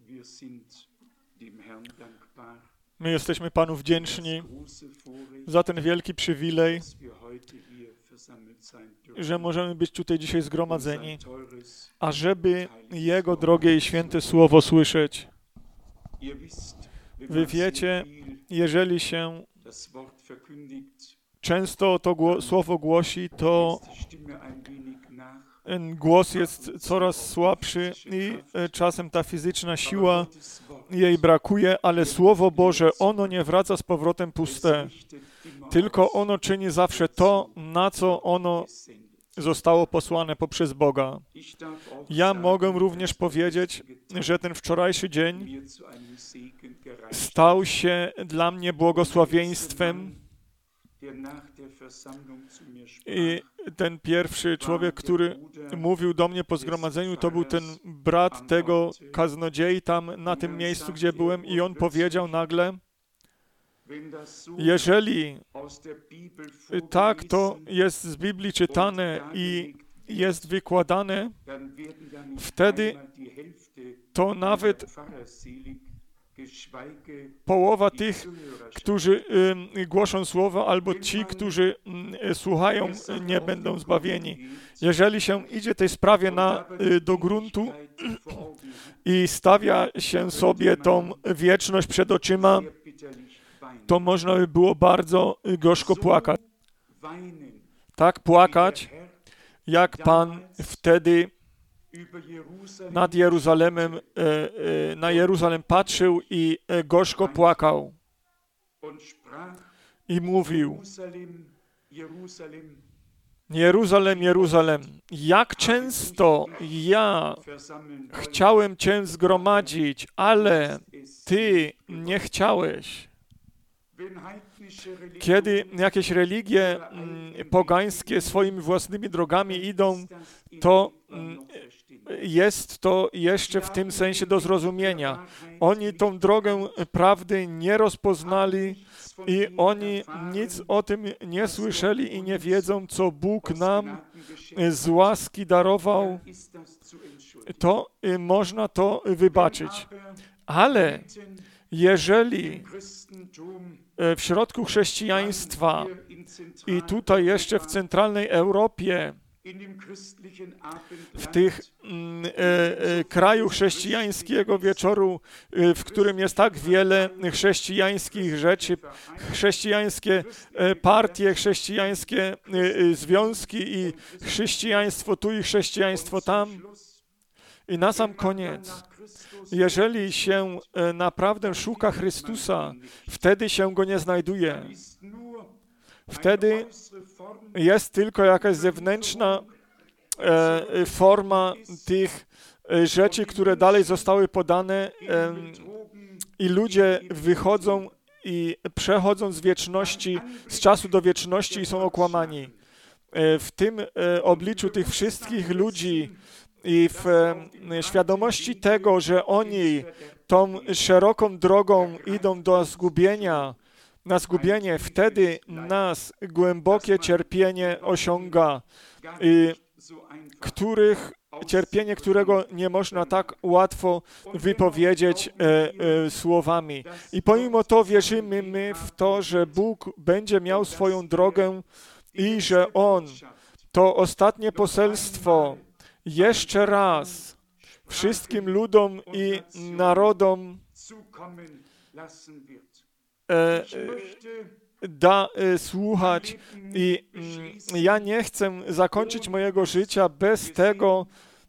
My jesteśmy Panu wdzięczni za ten wielki przywilej, że możemy być tutaj dzisiaj zgromadzeni, ażeby Jego drogie i święte Słowo słyszeć. Wy wiecie, jeżeli się często to Słowo głosi, to głos jest coraz słabszy i czasem ta fizyczna siła jej brakuje, ale Słowo Boże, ono nie wraca z powrotem puste, tylko ono czyni zawsze to, na co ono zostało posłane poprzez Boga. Ja mogę również powiedzieć, że ten wczorajszy dzień stał się dla mnie błogosławieństwem i ten pierwszy człowiek, który mówił do mnie po zgromadzeniu, to był ten brat tego kaznodziei tam na tym miejscu, gdzie byłem i on powiedział nagle, jeżeli tak to jest z Biblii czytane i jest wykładane, wtedy to nawet połowa tych, którzy głoszą słowo, albo ci, którzy słuchają, nie będą zbawieni. Jeżeli się idzie tej sprawie do gruntu i stawia się sobie tą wieczność przed oczyma, to można by było bardzo gorzko płakać. Tak płakać, jak Pan wtedy na Jeruzalem patrzył i gorzko płakał i mówił: Jeruzalem, Jeruzalem, jak często ja chciałem Cię zgromadzić, ale Ty nie chciałeś. Kiedy jakieś religie pogańskie swoimi własnymi drogami idą, to jest to jeszcze w tym sensie do zrozumienia. Oni tą drogę prawdy nie rozpoznali i oni nic o tym nie słyszeli i nie wiedzą, co Bóg nam z łaski darował, to można to wybaczyć. Ale jeżeli w środku chrześcijaństwa i tutaj jeszcze w centralnej Europie, w tych kraju chrześcijańskiego wieczoru, w którym jest tak wiele chrześcijańskich rzeczy, chrześcijańskie partie, chrześcijańskie związki i chrześcijaństwo tu i chrześcijaństwo tam. I na sam koniec, jeżeli się naprawdę szuka Chrystusa, wtedy się Go nie znajduje. Wtedy jest tylko jakaś zewnętrzna forma tych rzeczy, które dalej zostały podane i ludzie wychodzą i przechodzą z wieczności, z czasu do wieczności i są okłamani. W tym obliczu tych wszystkich ludzi i w świadomości tego, że oni tą szeroką drogą idą do zgubienia, na zgubienie, wtedy nas głębokie cierpienie osiąga, cierpienie, którego nie można tak łatwo wypowiedzieć słowami. I pomimo to wierzymy my w to, że Bóg będzie miał swoją drogę i że On to ostatnie poselstwo jeszcze raz wszystkim ludom i narodom da słuchać i ja nie chcę zakończyć mojego życia bez tego,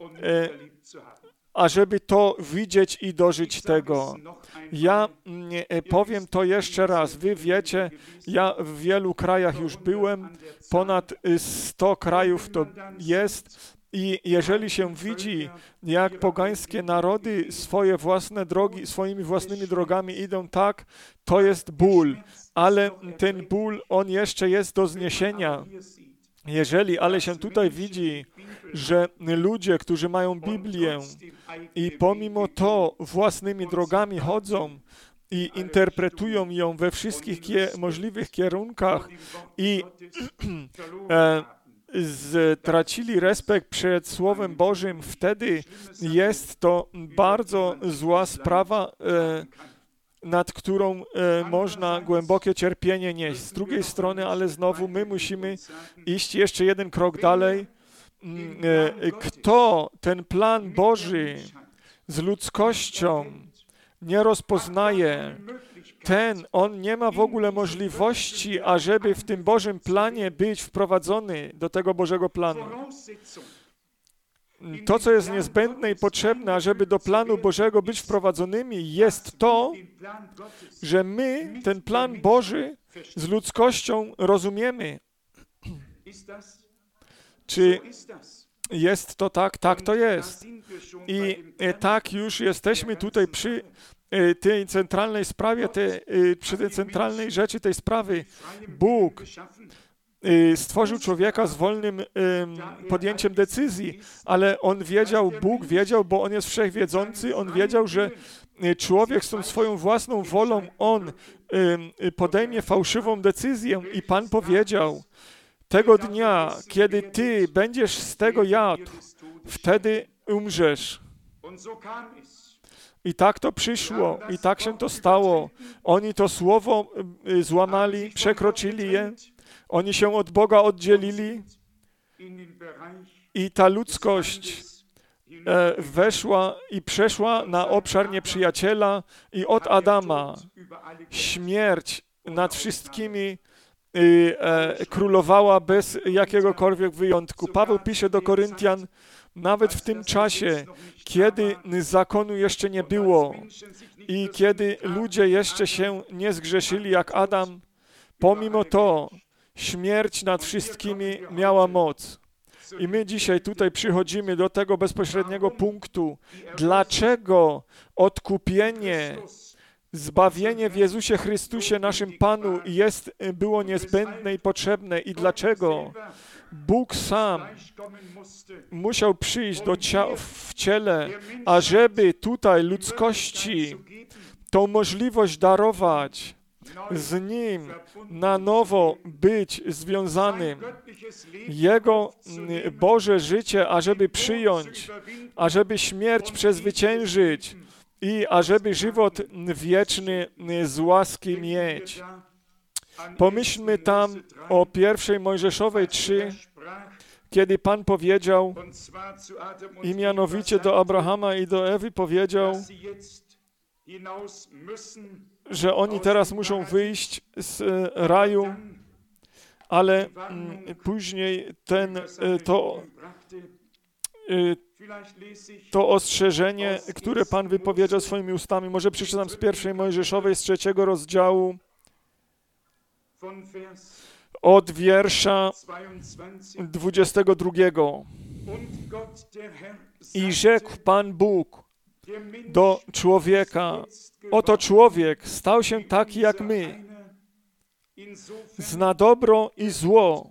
ażeby to widzieć i dożyć tego. Ja powiem to jeszcze raz. Wy wiecie, ja w wielu krajach już byłem, ponad 100 krajów to jest. I jeżeli się widzi, jak pogańskie narody swoje własne drogi, swoimi własnymi drogami idą, tak, to jest ból. Ale ten ból, on jeszcze jest do zniesienia. Ale się tutaj widzi, że ludzie, którzy mają Biblię i pomimo to własnymi drogami chodzą i interpretują ją we wszystkich możliwych kierunkach i stracili respekt przed Słowem Bożym, wtedy jest to bardzo zła sprawa, nad którą można głębokie cierpienie nieść. Z drugiej strony, ale znowu my musimy iść jeszcze jeden krok dalej. Kto ten plan Boży z ludzkością nie rozpoznaje, on nie ma w ogóle możliwości, ażeby w tym Bożym planie być wprowadzony do tego Bożego planu. To, co jest niezbędne i potrzebne, ażeby do planu Bożego być wprowadzonymi, jest to, że my ten plan Boży z ludzkością rozumiemy. Czy jest to tak? Tak to jest. I tak już jesteśmy tutaj przy tej centralnej sprawie, przy tej centralnej rzeczy tej sprawy. Bóg stworzył człowieka z wolnym podjęciem decyzji, ale Bóg wiedział, bo On jest wszechwiedzący, On wiedział, że człowiek z tą swoją własną wolą, on podejmie fałszywą decyzję i Pan powiedział, tego dnia, kiedy ty będziesz z tego jadł, wtedy umrzesz. I tak to przyszło, i tak się to stało. Oni to słowo złamali, przekroczyli je, oni się od Boga oddzielili i ta ludzkość weszła i przeszła na obszar nieprzyjaciela i od Adama śmierć nad wszystkimi królowała bez jakiegokolwiek wyjątku. Paweł pisze do Koryntian, nawet w tym czasie, kiedy zakonu jeszcze nie było i kiedy ludzie jeszcze się nie zgrzeszyli jak Adam, pomimo to śmierć nad wszystkimi miała moc. I my dzisiaj tutaj przychodzimy do tego bezpośredniego punktu. Dlaczego odkupienie, zbawienie w Jezusie Chrystusie, naszym Panu, było niezbędne i potrzebne i dlaczego Bóg sam musiał przyjść w ciele, ażeby tutaj ludzkości tą możliwość darować, z Nim na nowo być związanym. Jego Boże życie, ażeby przyjąć, ażeby śmierć przezwyciężyć i ażeby żywot wieczny z łaski mieć. Pomyślmy tam o 1 Mojżeszowej 3, kiedy Pan powiedział, i mianowicie do Abrahama i do Ewy powiedział, że oni teraz muszą wyjść z raju, ale później to ostrzeżenie, które Pan wypowiedział swoimi ustami, może przeczytam z 1 Mojżeszowej z 3 rozdziału, od wiersza 22. I rzekł Pan Bóg do człowieka, oto człowiek stał się taki jak my, zna dobro i zło.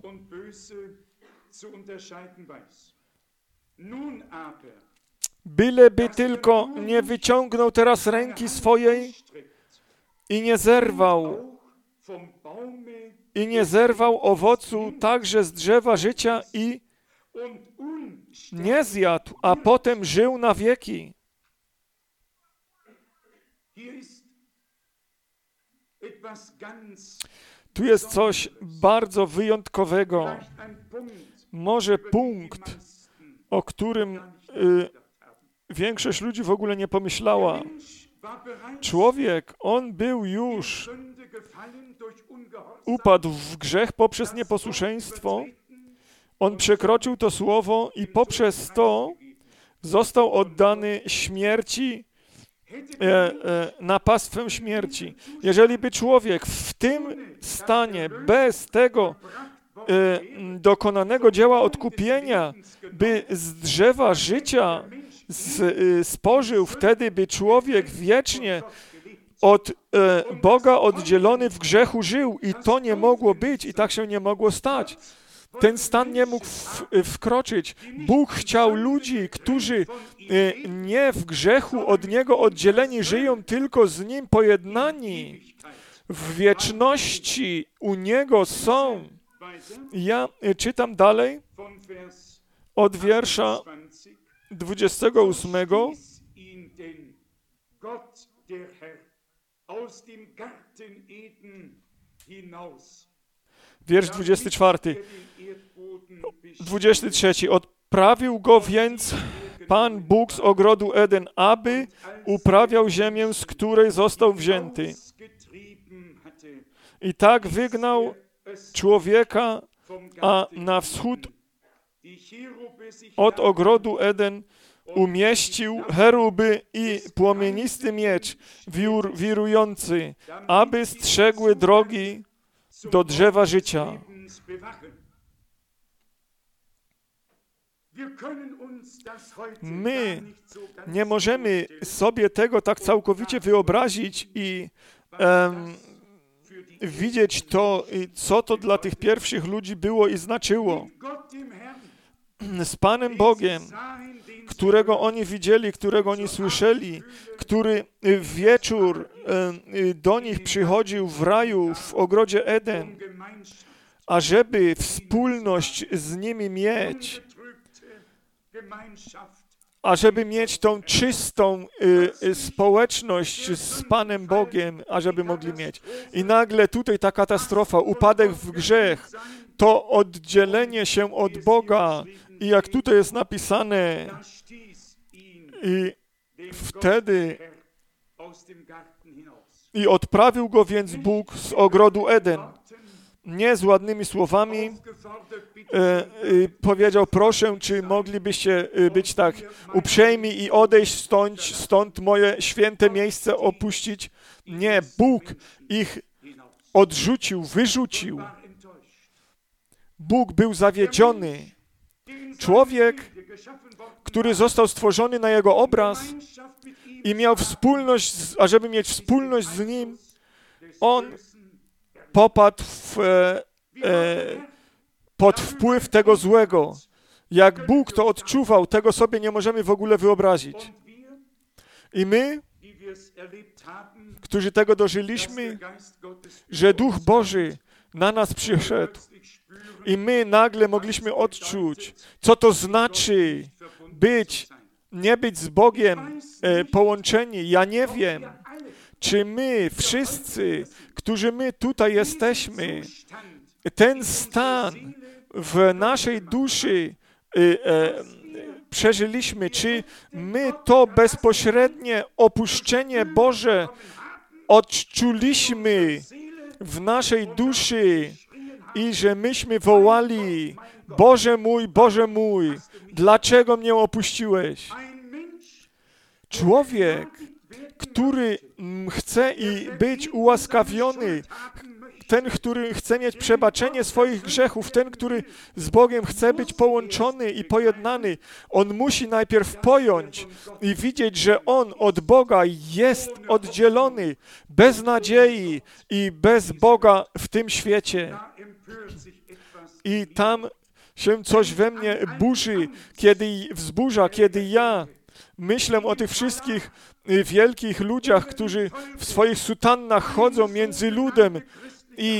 Byleby tylko nie wyciągnął teraz ręki swojej i nie zerwał owocu także z drzewa życia i nie zjadł, a potem żył na wieki. Tu jest coś bardzo wyjątkowego. Może punkt, o którym większość ludzi w ogóle nie pomyślała. Człowiek, on upadł w grzech poprzez nieposłuszeństwo, on przekroczył to słowo i poprzez to został oddany śmierci, na pastwę śmierci. Jeżeli by człowiek w tym stanie, bez tego dokonanego dzieła odkupienia, by z drzewa życia spożył, wtedy by człowiek wiecznie od Boga oddzielony w grzechu żył i to nie mogło być i tak się nie mogło stać. Ten stan nie mógł wkroczyć. Bóg chciał ludzi, którzy nie w grzechu od Niego oddzieleni żyją, tylko z Nim pojednani. W wieczności u Niego są. Ja czytam dalej od wiersza 28. Wiersz 24. 23. Odprawił go więc Pan Bóg z ogrodu Eden, aby uprawiał ziemię, z której został wzięty. I tak wygnał człowieka, a na wschód od ogrodu Eden umieścił cheruby i płomienisty miecz wirujący, aby strzegły drogi do drzewa życia. My nie możemy sobie tego tak całkowicie wyobrazić i widzieć to, co to dla tych pierwszych ludzi było i znaczyło. Z Panem Bogiem, którego oni widzieli, którego oni słyszeli, który w wieczór do nich przychodził w raju, w ogrodzie Eden, ażeby wspólność z nimi mieć, ażeby mieć tą czystą społeczność z Panem Bogiem, ażeby mogli mieć. I nagle tutaj ta katastrofa, upadek w grzech, to oddzielenie się od Boga i jak tutaj jest napisane, i wtedy i odprawił go więc Bóg z ogrodu Eden. Nie z ładnymi słowami powiedział, proszę, czy moglibyście być tak uprzejmi i odejść stąd moje święte miejsce opuścić. Nie, Bóg ich odrzucił, wyrzucił. Bóg był zawiedziony. Człowiek, który został stworzony na Jego obraz i miał wspólność, ażeby mieć wspólność z Nim, on popadł pod wpływ tego złego. Jak Bóg to odczuwał, tego sobie nie możemy w ogóle wyobrazić. I my, którzy tego dożyliśmy, że Duch Boży na nas przyszedł i my nagle mogliśmy odczuć, co to znaczy nie być z Bogiem połączeni. Ja nie wiem, czy my wszyscy, którzy my tutaj jesteśmy, ten stan w naszej duszy przeżyliśmy, czy my to bezpośrednie opuszczenie Boże odczuliśmy w naszej duszy i że myśmy wołali, Boże mój, dlaczego mnie opuściłeś? Człowiek, który chce być ułaskawiony, ten, który chce mieć przebaczenie swoich grzechów, ten, który z Bogiem chce być połączony i pojednany, on musi najpierw pojąć i widzieć, że on od Boga jest oddzielony, bez nadziei i bez Boga w tym świecie. I tam się coś we mnie burzy, kiedy ja myślę o tych wszystkich wielkich ludziach, którzy w swoich sutannach chodzą między ludem i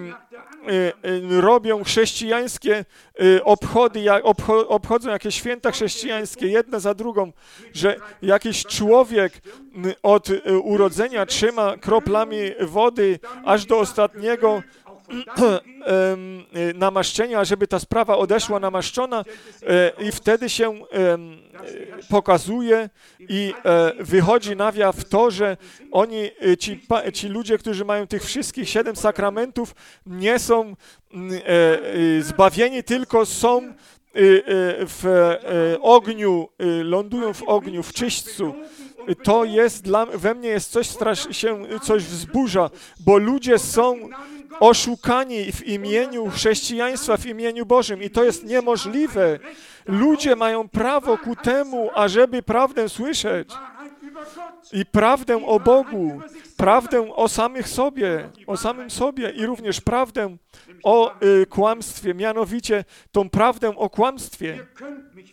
robią chrześcijańskie obchody, obchodzą jakieś święta chrześcijańskie, jedne za drugą, że jakiś człowiek od urodzenia trzyma kroplami wody aż do ostatniego namaszczenia, żeby ta sprawa odeszła namaszczona i wtedy się pokazuje i wychodzi na jaw to, że oni, ci ludzie, którzy mają tych wszystkich 7 sakramentów, nie są zbawieni, tylko są w ogniu, lądują w ogniu, w czyśćcu. To jest we mnie jest coś wzburza, bo ludzie są oszukani w imieniu chrześcijaństwa, w imieniu Bożym i to jest niemożliwe. Ludzie mają prawo ku temu, ażeby prawdę słyszeć i prawdę o Bogu, prawdę o samym sobie i również prawdę o kłamstwie, mianowicie tą prawdę o kłamstwie.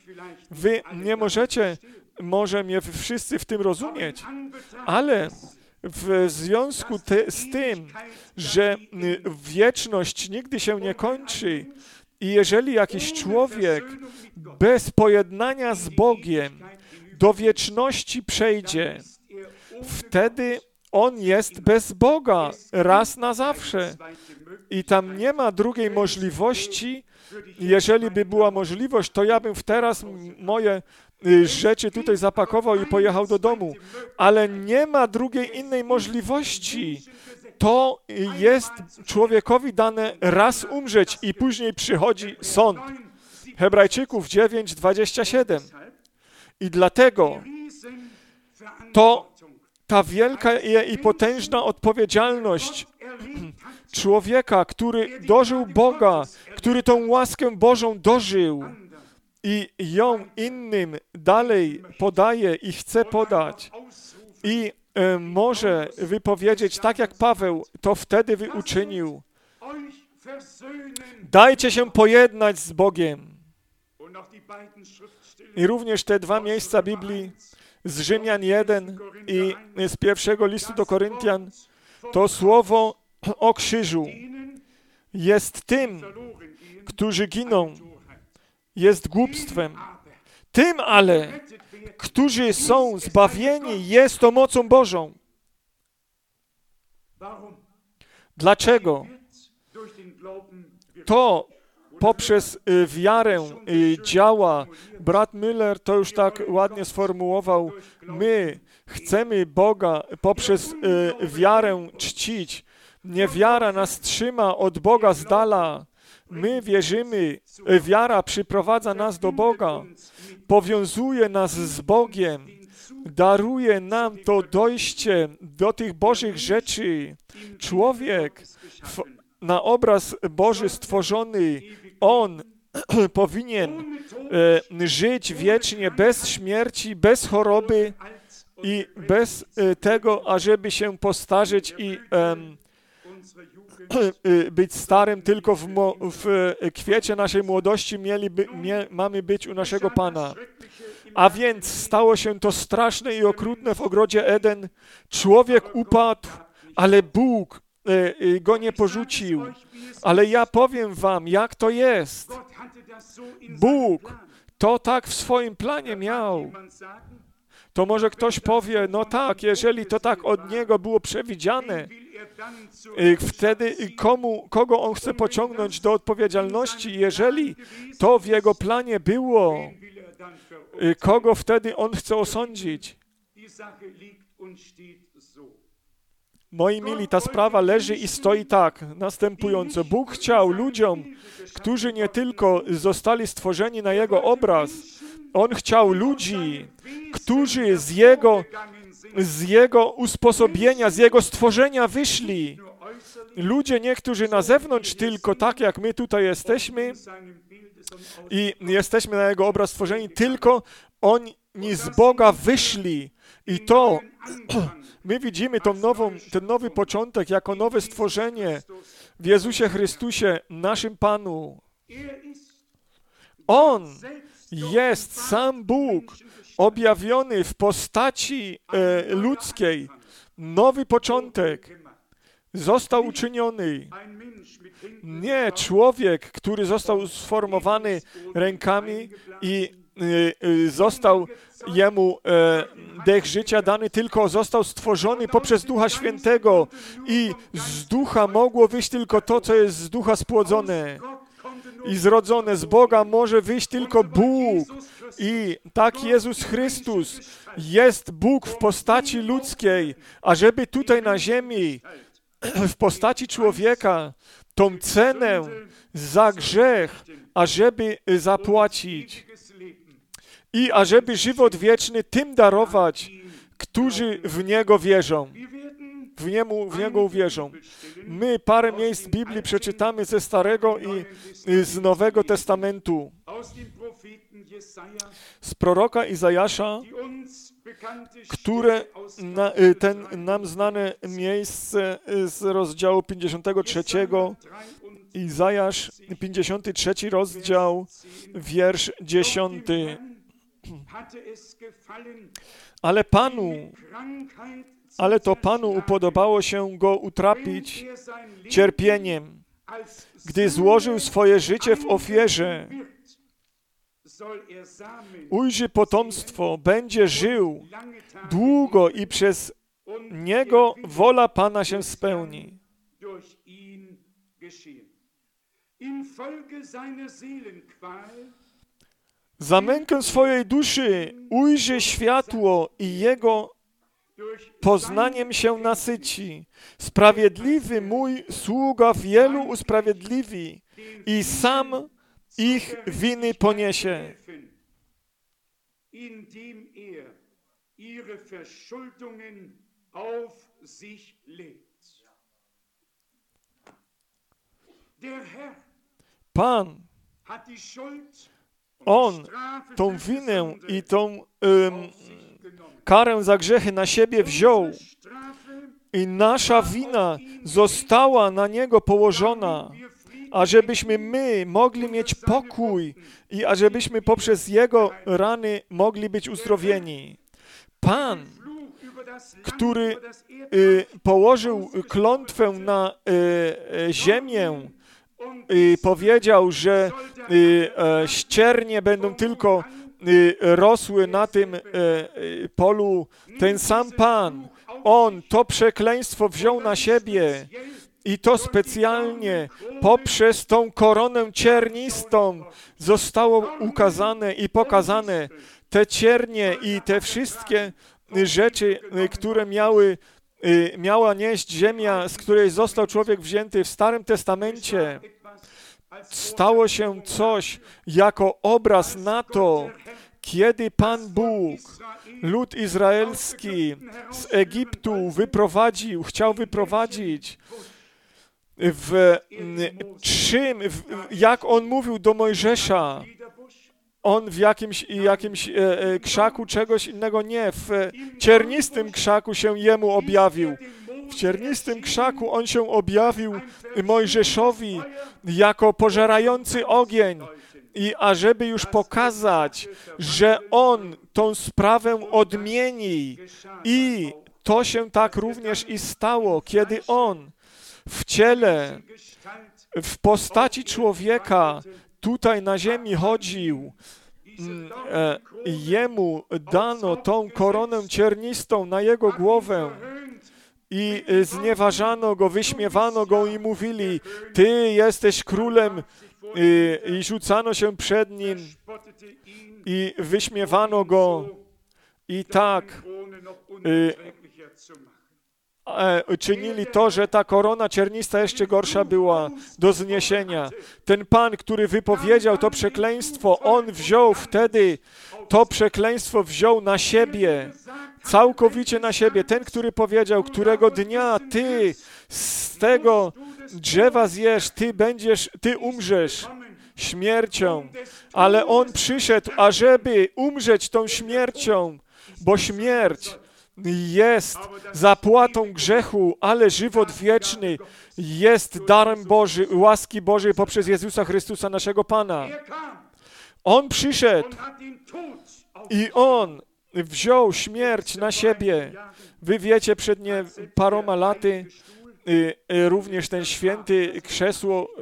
Wy nie możecie, może mnie wszyscy w tym rozumieć, ale w związku z tym, że wieczność nigdy się nie kończy i jeżeli jakiś człowiek bez pojednania z Bogiem do wieczności przejdzie, wtedy on jest bez Boga raz na zawsze. I tam nie ma drugiej możliwości. Jeżeli by była możliwość, to ja bym teraz moje rzeczy tutaj zapakował i pojechał do domu. Ale nie ma drugiej innej możliwości. To jest człowiekowi dane raz umrzeć i później przychodzi sąd. Hebrajczyków 9:27. I dlatego ta wielka i potężna odpowiedzialność człowieka, który dożył Boga, który tą łaskę Bożą dożył i ją innym dalej podaje i chce podać i może wypowiedzieć tak jak Paweł to wtedy uczynił. Dajcie się pojednać z Bogiem. I również te dwa miejsca Biblii z Rzymian 1 i z pierwszego listu do Koryntian, to słowo o krzyżu jest tym, którzy giną, jest głupstwem. Tym ale, którzy są zbawieni, jest to mocą Bożą. Dlaczego? To poprzez wiarę działa. Brat Müller to już tak ładnie sformułował. My chcemy Boga poprzez wiarę czcić. Niewiara nas trzyma od Boga z dala. My wierzymy. Wiara przyprowadza nas do Boga. Powiązuje nas z Bogiem. Daruje nam to dojście do tych Bożych rzeczy. Człowiek na obraz Boży stworzony, on powinien żyć wiecznie bez śmierci, bez choroby i bez tego, ażeby się postarzeć i być starym, tylko w kwiecie naszej młodości mamy być u naszego Pana. A więc stało się to straszne i okrutne w ogrodzie Eden. Człowiek upadł, ale Bóg go nie porzucił. Ale ja powiem wam, jak to jest. Bóg to tak w swoim planie miał. To może ktoś powie, no tak, jeżeli to tak od Niego było przewidziane, wtedy kogo On chce pociągnąć do odpowiedzialności? Jeżeli to w Jego planie było, kogo wtedy On chce osądzić? Moi mili, ta sprawa leży i stoi tak, następująco. Bóg chciał ludziom, którzy nie tylko zostali stworzeni na Jego obraz, On chciał ludzi, którzy z Jego usposobienia, z Jego stworzenia wyszli. Ludzie niektórzy na zewnątrz tylko, tak jak my tutaj jesteśmy i jesteśmy na Jego obraz stworzeni, tylko oni z Boga wyszli. I to my widzimy ten nowy początek jako nowe stworzenie w Jezusie Chrystusie, naszym Panu. On jest sam Bóg objawiony w postaci ludzkiej. Nowy początek został uczyniony. Nie człowiek, który został sformowany rękami i został jemu dech życia dany, tylko został stworzony poprzez Ducha Świętego i z Ducha mogło wyjść tylko to, co jest z Ducha spłodzone i zrodzone. Z Boga może wyjść tylko Bóg. I tak Jezus Chrystus jest Bóg w postaci ludzkiej, a żeby tutaj na ziemi w postaci człowieka tą cenę za grzech, ażeby zapłacić i ażeby żywot wieczny tym darować, którzy w Niego wierzą. W Niego uwierzą. My parę miejsc Biblii przeczytamy ze Starego i z Nowego Testamentu. Z proroka Izajasza, które nam znane miejsce z rozdziału 53, Izajasz 53 rozdział, wiersz 10. Ale Panu ale to Panu upodobało się go utrapić cierpieniem. Gdy złożył swoje życie w ofierze, ujrzy potomstwo, będzie żył długo i przez niego wola Pana się spełni. Za mękę swojej duszy ujrzy światło i jego poznaniem się nasyci. Sprawiedliwy mój sługa wielu usprawiedliwi i sam ich winy poniesie. Pan, On tą winę i tą karę za grzechy na siebie wziął i nasza wina została na Niego położona, ażebyśmy my mogli mieć pokój i ażebyśmy poprzez Jego rany mogli być uzdrowieni. Pan, który położył klątwę na ziemię, powiedział, że ściernie będą tylko rosły na tym polu. Ten sam Pan, On to przekleństwo wziął na siebie i to specjalnie poprzez tą koronę ciernistą zostało ukazane i pokazane. Te ciernie i te wszystkie rzeczy, które miała nieść ziemia, z której został człowiek wzięty w Starym Testamencie, stało się coś jako obraz na to, kiedy Pan Bóg lud izraelski z Egiptu chciał wyprowadzić, jak On mówił do Mojżesza, on w jakimś krzaku czegoś innego nie, w ciernistym krzaku się jemu objawił. W ciernistym krzaku on się objawił Mojżeszowi jako pożerający ogień. I ażeby już pokazać, że on tą sprawę odmieni. I to się tak również i stało, kiedy on w ciele, w postaci człowieka tutaj na ziemi chodził. Jemu dano tą koronę ciernistą na jego głowę i znieważano go, wyśmiewano go i mówili: Ty jesteś królem, i rzucano się przed nim i wyśmiewano go i tak czynili to, że ta korona ciernista jeszcze gorsza była do zniesienia. Ten Pan, który wypowiedział to przekleństwo, On wziął wtedy to przekleństwo wziął na siebie, całkowicie na siebie. Ten, który powiedział, którego dnia ty z tego drzewa zjesz, ty umrzesz śmiercią. Ale On przyszedł, ażeby umrzeć tą śmiercią, bo śmierć jest zapłatą grzechu, ale żywot wieczny jest darem Boży, łaski Bożej poprzez Jezusa Chrystusa, naszego Pana. On przyszedł i On wziął śmierć na siebie. Wy wiecie, przed paroma laty również ten święty krzesło,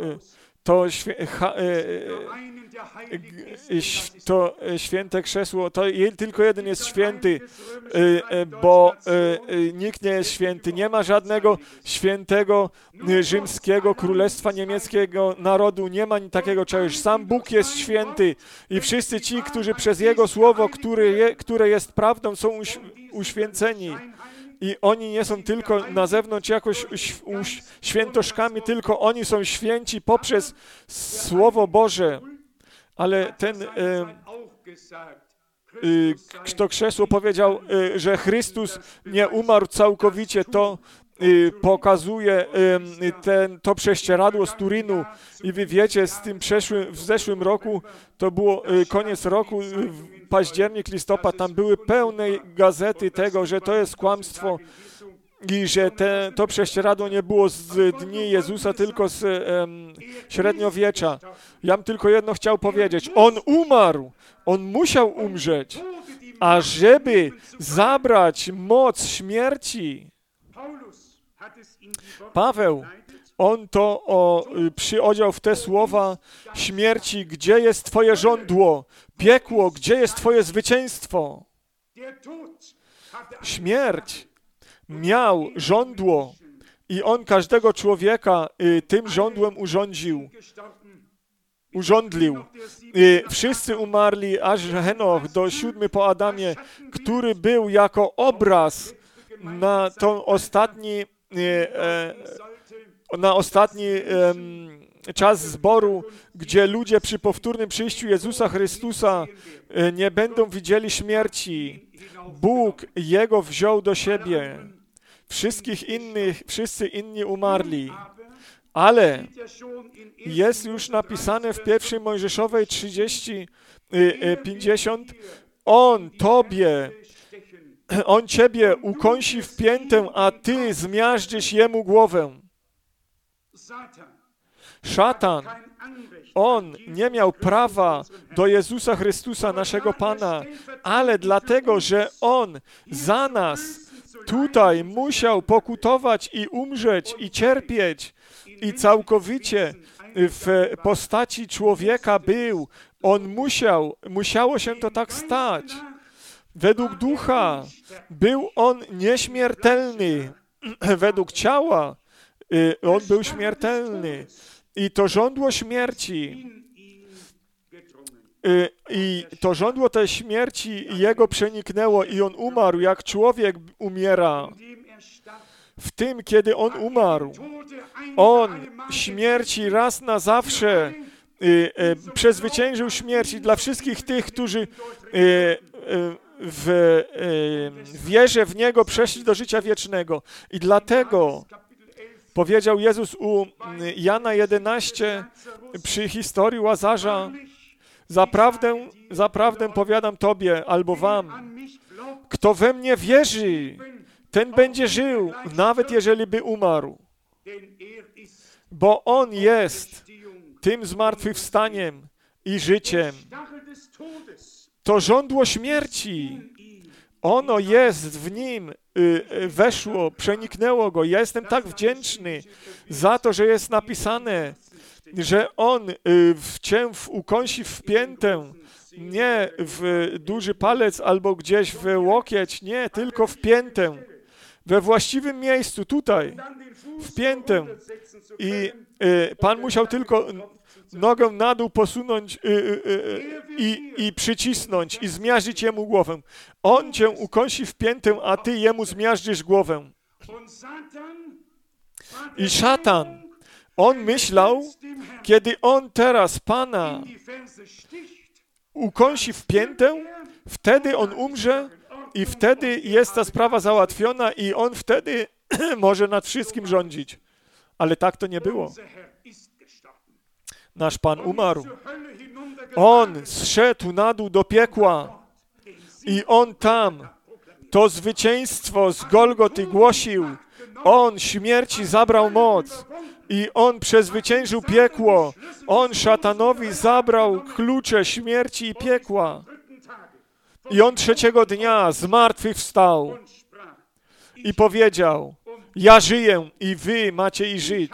to święte krzesło, to tylko jeden jest święty, bo nikt nie jest święty. Nie ma żadnego świętego rzymskiego królestwa niemieckiego narodu. Nie ma takiego czegoś. Sam Bóg jest święty i wszyscy ci, którzy przez Jego Słowo, które jest prawdą, są uświęceni. I oni nie są tylko na zewnątrz jakoś świętoszkami, tylko oni są święci poprzez Słowo Boże. Ale to krzesło powiedział, że Chrystus nie umarł całkowicie. To pokazuje to prześcieradło z Turynu. I wy wiecie, w zeszłym roku, to było koniec roku, październik, listopad, tam były pełne gazety tego, że to jest kłamstwo i że to prześcieradło nie było z dni Jezusa, tylko z średniowiecza. Ja bym tylko jedno chciał powiedzieć. On umarł. On musiał umrzeć. ażeby zabrać moc śmierci. Paweł, on to przyodział w te słowa śmierci, gdzie jest Twoje żądło? Piekło, gdzie jest Twoje zwycięstwo? Śmierć miał żądło i on każdego człowieka tym żądłem urządlił. Wszyscy umarli, aż Henoch do 7 po Adamie, który był jako obraz na tą ostatni czas zboru, gdzie ludzie przy powtórnym przyjściu Jezusa Chrystusa nie będą widzieli śmierci. Bóg Jego wziął do siebie. Wszyscy inni umarli. Ale jest już napisane w 1 Mojżeszowej 30:50, On Ciebie ukąsi w piętę, a Ty zmiażdżysz Jemu głowę. Szatan, on nie miał prawa do Jezusa Chrystusa, naszego Pana, ale dlatego, że On za nas tutaj musiał pokutować i umrzeć i cierpieć i całkowicie w postaci człowieka był. On musiało się to tak stać. Według ducha był on nieśmiertelny. Według ciała on był śmiertelny. I to żądło śmierci, i to żądło tej śmierci jego przeniknęło i on umarł, jak człowiek umiera. W tym, kiedy on umarł, on śmierci raz na zawsze przezwyciężył śmierć i dla wszystkich tych, którzy w wierze w Niego przeszli do życia wiecznego. I dlatego powiedział Jezus u Jana 11 przy historii Łazarza: Zaprawdę powiadam Tobie albo wam, kto we mnie wierzy, ten będzie żył, nawet jeżeli by umarł. Bo On jest tym zmartwychwstaniem i życiem. To żądło śmierci, ono jest w Nim, weszło, przeniknęło Go. Ja jestem tak wdzięczny za to, że jest napisane, że On Cię ukąsi w piętę, nie w duży palec albo gdzieś w łokieć, nie, tylko w piętę, we właściwym miejscu, tutaj, w piętę. I Pan musiał tylko nogę na dół posunąć i przycisnąć i zmiażdżyć Jemu głowę. On Cię ukąsi w piętę, a Ty Jemu zmiażdżysz głowę. I szatan, on myślał, kiedy on teraz Pana ukąsi w piętę, wtedy on umrze i wtedy jest ta sprawa załatwiona i on wtedy może nad wszystkim rządzić. Ale tak to nie było. Nasz Pan umarł. On zszedł na dół do piekła i On tam to zwycięstwo z Golgoty głosił. On śmierci zabrał moc i On przezwyciężył piekło. On szatanowi zabrał klucze śmierci i piekła. I On 3. dnia zmartwychwstał i powiedział: ja żyję i wy macie i żyć.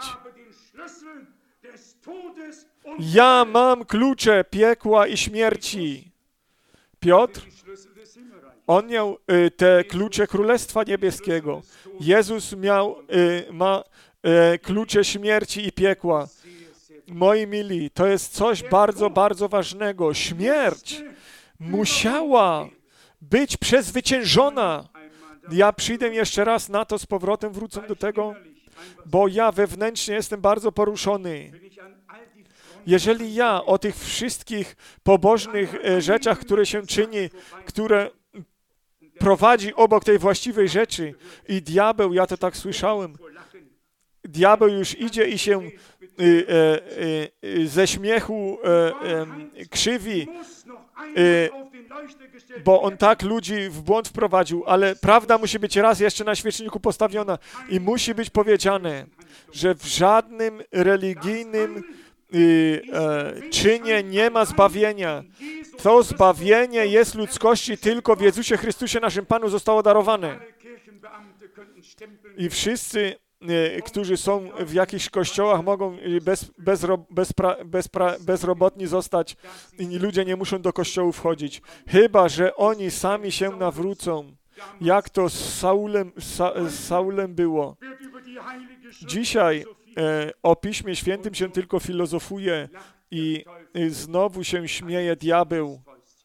Ja mam klucze piekła i śmierci. Piotr, on miał te klucze Królestwa Niebieskiego. Jezus ma klucze śmierci i piekła. Moi mili, to jest coś bardzo, bardzo ważnego. Śmierć musiała być przezwyciężona. Ja przyjdę jeszcze raz na to, z powrotem wrócę do tego, bo ja wewnętrznie jestem bardzo poruszony. Jeżeli ja o tych wszystkich pobożnych rzeczach, które się czyni, które prowadzi obok tej właściwej rzeczy i diabeł, ja to tak słyszałem, diabeł już idzie i się ze śmiechu krzywi, bo on tak ludzi w błąd wprowadził, ale prawda musi być raz jeszcze na świeczniku postawiona i musi być powiedziane, że w żadnym religijnym czynie, nie ma zbawienia. To zbawienie jest ludzkości tylko w Jezusie Chrystusie, naszym Panu, zostało darowane. I wszyscy, którzy są w jakichś kościołach, mogą bezrobotni zostać i ludzie nie muszą do kościołu wchodzić. Chyba że oni sami się nawrócą, jak to z Saulem było. Dzisiaj o Piśmie Świętym się tylko filozofuje i znowu się śmieje diabeł.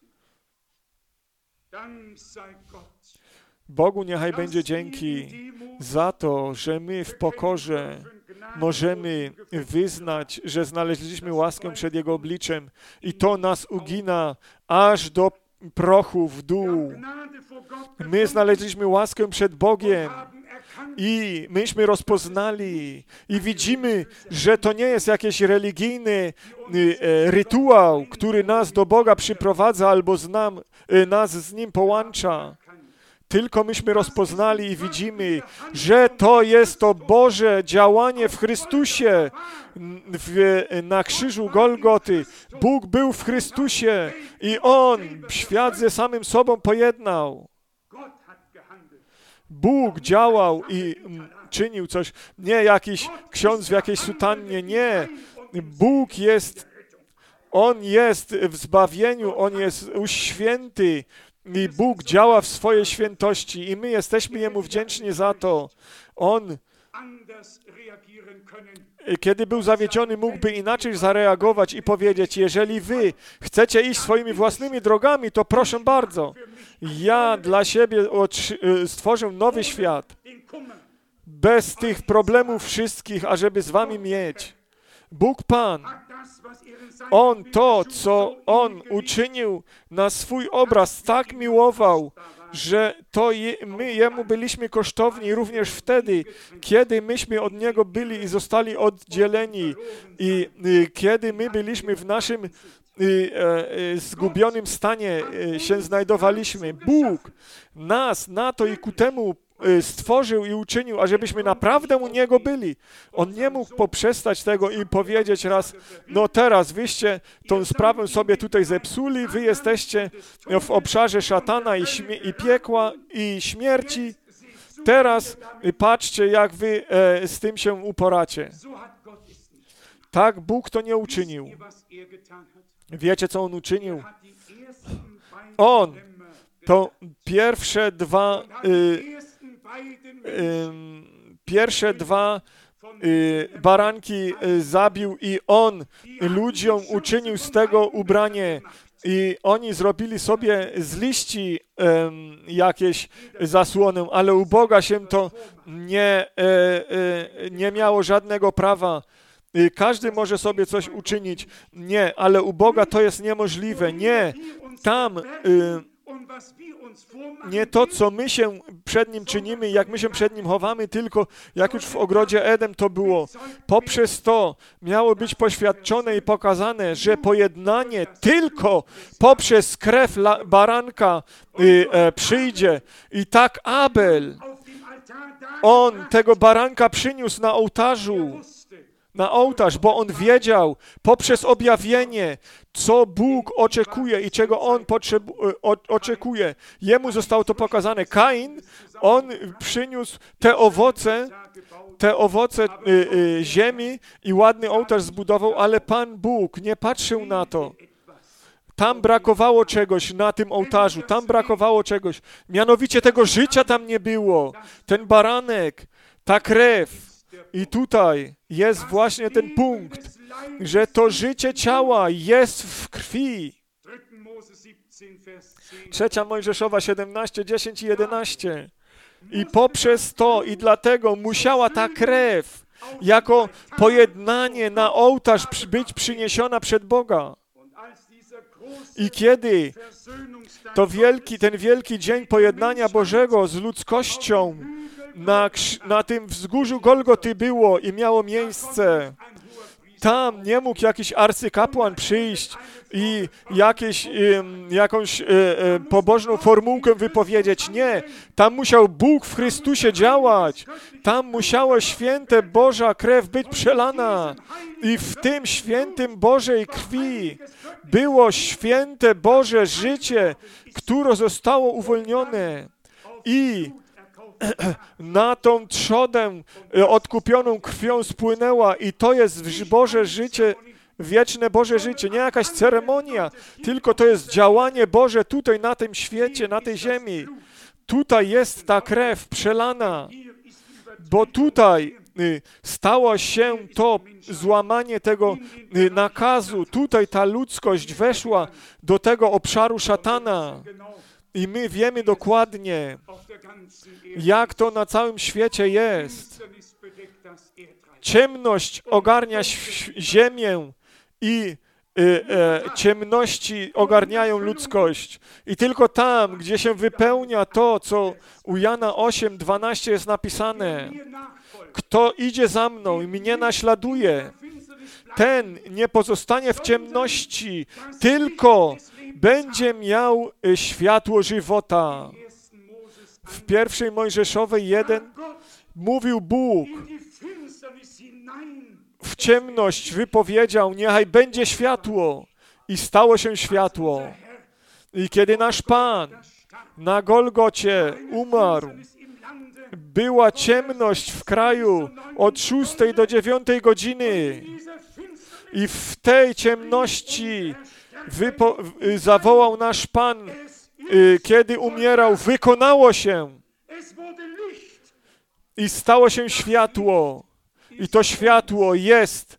Bogu niechaj będzie dzięki za to, że my w pokorze możemy wyznać, że znaleźliśmy łaskę przed Jego obliczem i to nas ugina aż do prochu w dół. My znaleźliśmy łaskę przed Bogiem i myśmy rozpoznali i widzimy, że to nie jest jakiś religijny rytuał, który nas do Boga przyprowadza albo nas z Nim połącza. Tylko myśmy rozpoznali i widzimy, że to jest to Boże działanie w Chrystusie, na krzyżu Golgoty. Bóg był w Chrystusie i On świat ze samym sobą pojednał. Bóg działał i czynił coś. Nie jakiś ksiądz w jakiejś sutannie, nie. Bóg jest, On jest w zbawieniu, On jest święty. I Bóg działa w swojej świętości i my jesteśmy Jemu wdzięczni za to. On, kiedy był zawiedziony, mógłby inaczej zareagować i powiedzieć, jeżeli wy chcecie iść swoimi własnymi drogami, to proszę bardzo, ja dla siebie stworzę nowy świat, bez tych problemów wszystkich, ażeby z wami mieć. Bóg Pan, On to, co On uczynił na swój obraz, tak miłował, że to my Jemu byliśmy kosztowni również wtedy, kiedy myśmy od Niego byli i zostali oddzieleni i kiedy my byliśmy w naszym zgubionym stanie się znajdowaliśmy. Bóg nas na to i ku temu stworzył i uczynił, ażebyśmy naprawdę u Niego byli. On nie mógł poprzestać tego i powiedzieć raz, no teraz wyście tą sprawę sobie tutaj zepsuli, wy jesteście w obszarze szatana i piekła i śmierci. Teraz patrzcie, jak wy z tym się uporacie. Tak Bóg to nie uczynił. Wiecie, co On uczynił? On to pierwsze dwa baranki zabił i On ludziom uczynił z tego ubranie. I oni zrobili sobie z liści jakieś zasłonę, ale u Boga się to nie miało żadnego prawa. Każdy może sobie coś uczynić. Nie, ale u Boga to jest niemożliwe. Nie, tam nie to, co my się przed Nim czynimy, jak my się przed Nim chowamy, tylko jak już w ogrodzie Eden to było. Poprzez to miało być poświadczone i pokazane, że pojednanie tylko poprzez krew baranka przyjdzie. I tak Abel, on tego baranka przyniósł na ołtarz, bo on wiedział poprzez objawienie, co Bóg oczekuje i czego On oczekuje. Jemu zostało to pokazane. Kain, on przyniósł te owoce ziemi i ładny ołtarz zbudował, ale Pan Bóg nie patrzył na to. Tam brakowało czegoś na tym ołtarzu, tam brakowało czegoś. Mianowicie tego życia tam nie było. Ten baranek, ta krew. I tutaj jest właśnie ten punkt, że to życie ciała jest w krwi. 3 Mojżeszowa 17, 10 i 11. I poprzez to i dlatego musiała ta krew jako pojednanie na ołtarz być przyniesiona przed Boga. I kiedy ten wielki dzień pojednania Bożego z ludzkością na tym wzgórzu Golgoty było i miało miejsce, tam nie mógł jakiś arcykapłan przyjść i jakąś pobożną formułkę wypowiedzieć. Nie, tam musiał Bóg w Chrystusie działać. Tam musiała święte Boża krew być przelana. I w tym świętym Bożej krwi było święte Boże życie, które zostało uwolnione. I na tą trzodę odkupioną krwią spłynęła i to jest Boże życie, wieczne Boże życie, nie jakaś ceremonia, tylko to jest działanie Boże tutaj na tym świecie, na tej ziemi. Tutaj jest ta krew przelana, bo tutaj stało się to złamanie tego nakazu. Tutaj ta ludzkość weszła do tego obszaru szatana. I my wiemy dokładnie, jak to na całym świecie jest. Ciemność ogarnia ziemię i ciemności ogarniają ludzkość. I tylko tam, gdzie się wypełnia to, co u Jana 8:12 jest napisane. Kto idzie za mną i mnie naśladuje, ten nie pozostanie w ciemności, tylko będzie miał światło żywota. W 1 Mojżeszowej 1 mówił Bóg, w ciemność wypowiedział, niechaj będzie światło i stało się światło. I kiedy nasz Pan na Golgocie umarł, była ciemność w kraju od 6 do 9 godziny. I w tej ciemności zawołał nasz Pan, kiedy umierał, wykonało się. I stało się światło. I to światło jest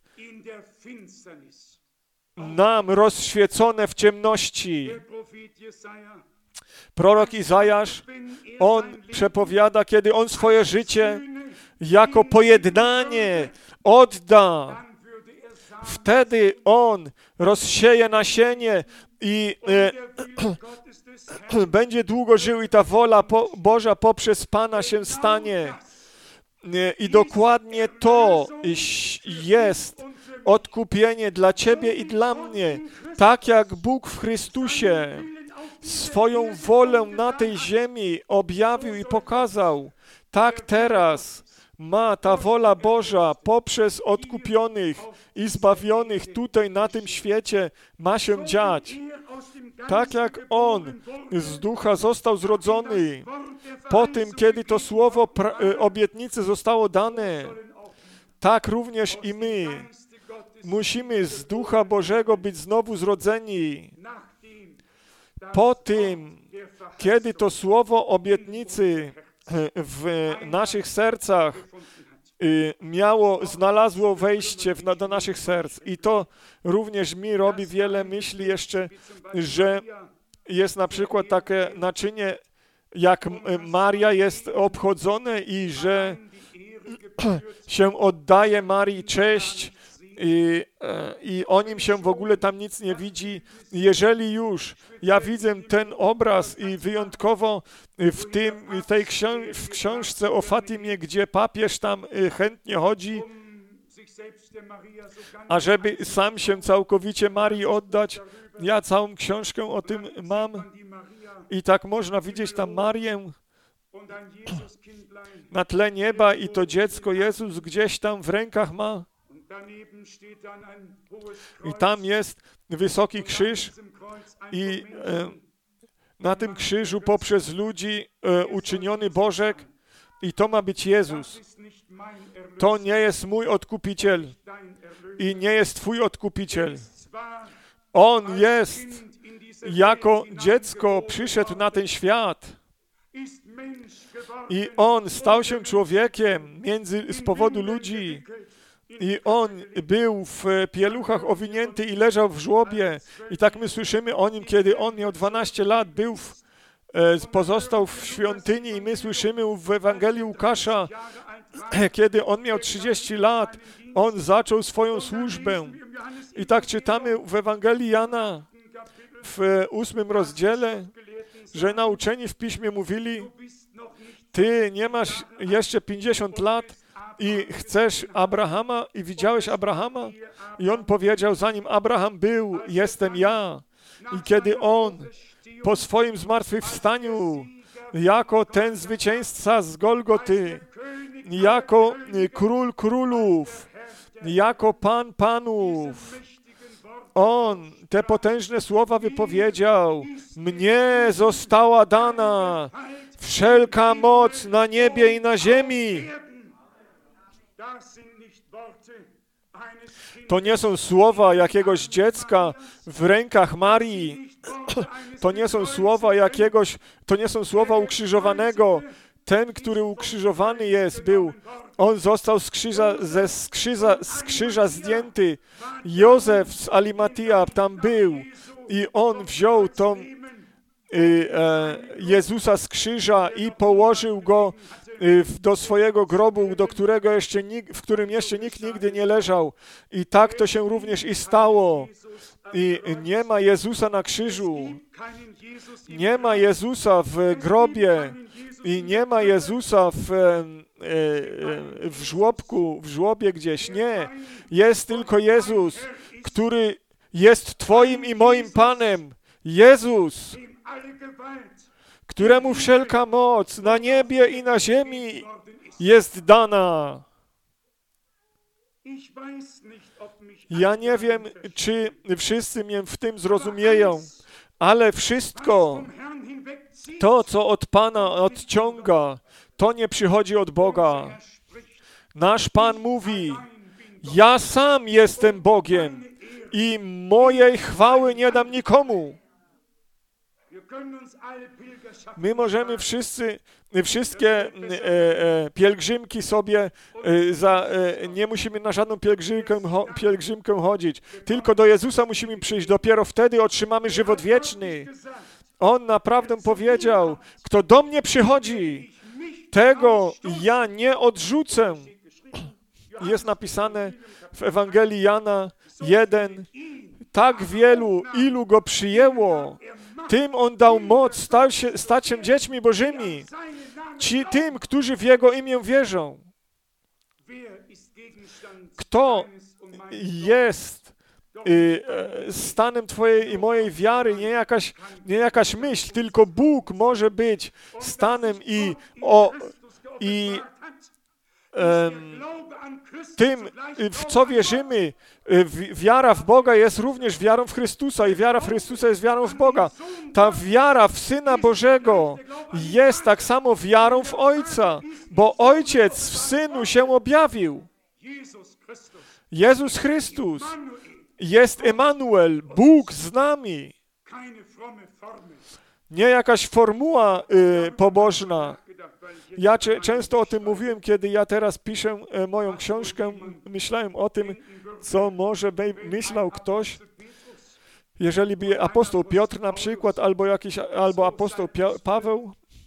nam rozświecone w ciemności. Prorok Izajasz, on przepowiada, kiedy on swoje życie jako pojednanie odda, wtedy on rozsieje nasienie i będzie długo żył i ta wola Boża poprzez Pana się stanie. I dokładnie to jest odkupienie dla Ciebie i dla mnie. Tak jak Bóg w Chrystusie swoją wolę na tej ziemi objawił i pokazał, tak teraz ma ta wola Boża poprzez odkupionych i zbawionych tutaj na tym świecie ma się dziać. Tak jak On z ducha został zrodzony po tym, kiedy to słowo obietnicy zostało dane, tak również i my musimy z ducha Bożego być znowu zrodzeni. Po tym, kiedy to słowo obietnicy w naszych sercach znalazło wejście do naszych serc. I to również mi robi wiele myśli jeszcze, że jest na przykład takie naczynie, jak Maria jest obchodzone i że się oddaje Marii cześć i o nim się w ogóle tam nic nie widzi. Jeżeli już ja widzę ten obraz i wyjątkowo w książce o Fatimie, gdzie papież tam chętnie chodzi, ażeby sam się całkowicie Marii oddać. Ja całą książkę o tym mam i tak można widzieć tam Marię na tle nieba i to dziecko Jezus gdzieś tam w rękach ma. I tam jest wysoki krzyż i na tym krzyżu poprzez ludzi uczyniony Bożek i to ma być Jezus. To nie jest mój odkupiciel i nie jest twój odkupiciel. On jest jako dziecko przyszedł na ten świat i On stał się człowiekiem z powodu ludzi. I On był w pieluchach owinięty i leżał w żłobie. I tak my słyszymy o Nim, kiedy On miał 12 lat, pozostał w świątyni i my słyszymy w Ewangelii Łukasza, kiedy On miał 30 lat, On zaczął swoją służbę. I tak czytamy w Ewangelii Jana w 8 rozdziale, że nauczeni w Piśmie mówili, Ty nie masz jeszcze 50 lat, i chcesz Abrahama i widziałeś Abrahama? I on powiedział, zanim Abraham był, jestem ja. I kiedy on po swoim zmartwychwstaniu, jako ten zwycięzca z Golgoty, jako król królów, jako Pan panów, on te potężne słowa wypowiedział, mnie została dana wszelka moc na niebie i na ziemi. To nie są słowa jakiegoś dziecka w rękach Marii. To nie są słowa ukrzyżowanego. Ten, który ukrzyżowany on został z krzyża zdjęty. Józef z Alimatia tam był i on wziął Jezusa z krzyża i położył go do swojego grobu, w którym jeszcze nikt nigdy nie leżał. I tak to się również i stało. I nie ma Jezusa na krzyżu. Nie ma Jezusa w grobie. I nie ma Jezusa w żłobku, w żłobie gdzieś. Nie. Jest tylko Jezus, który jest Twoim i moim Panem. Jezus, któremu wszelka moc na niebie i na ziemi jest dana. Ja nie wiem, czy wszyscy mnie w tym zrozumieją, ale wszystko to, co od Pana odciąga, to nie przychodzi od Boga. Nasz Pan mówi, ja sam jestem Bogiem i mojej chwały nie dam nikomu. My możemy wszystkie pielgrzymki sobie, nie musimy na żadną pielgrzymkę chodzić, tylko do Jezusa musimy przyjść, dopiero wtedy otrzymamy żywot wieczny. On naprawdę powiedział, kto do mnie przychodzi, tego ja nie odrzucę. Jest napisane w Ewangelii Jana 1, tak wielu, ilu go przyjęło, tym on dał moc stać się dziećmi Bożymi, tym, którzy w Jego imię wierzą. Kto jest stanem Twojej i mojej wiary, nie jakaś myśl, tylko Bóg może być stanem tym, w co wierzymy. Wiara w Boga jest również wiarą w Chrystusa i wiara w Chrystusa jest wiarą w Boga. Ta wiara w Syna Bożego jest tak samo wiarą w Ojca, bo Ojciec w Synu się objawił. Jezus Chrystus jest Emanuel, Bóg z nami. Nie jakaś formuła pobożna. Ja często o tym mówiłem, kiedy ja teraz piszę moją książkę. Myślałem o tym, co może myślał ktoś, jeżeli by apostoł Piotr na przykład, albo apostoł Paweł,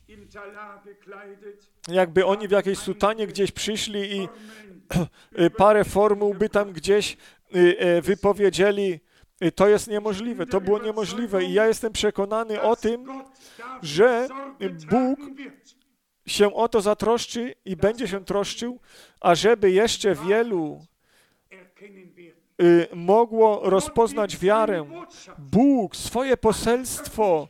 jakby oni w jakiejś sutanie gdzieś przyszli i parę formuł by tam gdzieś wypowiedzieli. To jest niemożliwe, to było niemożliwe i ja jestem przekonany o tym, że Bóg się o to zatroszczy i będzie się troszczył, ażeby jeszcze wielu mogło rozpoznać wiarę. Bóg, swoje poselstwo,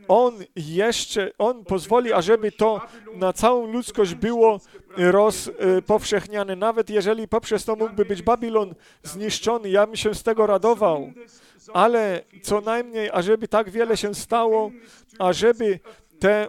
On pozwoli, ażeby to na całą ludzkość było rozpowszechniane. Nawet jeżeli poprzez to mógłby być Babilon zniszczony, ja bym się z tego radował. Ale co najmniej, ażeby tak wiele się stało, ażeby te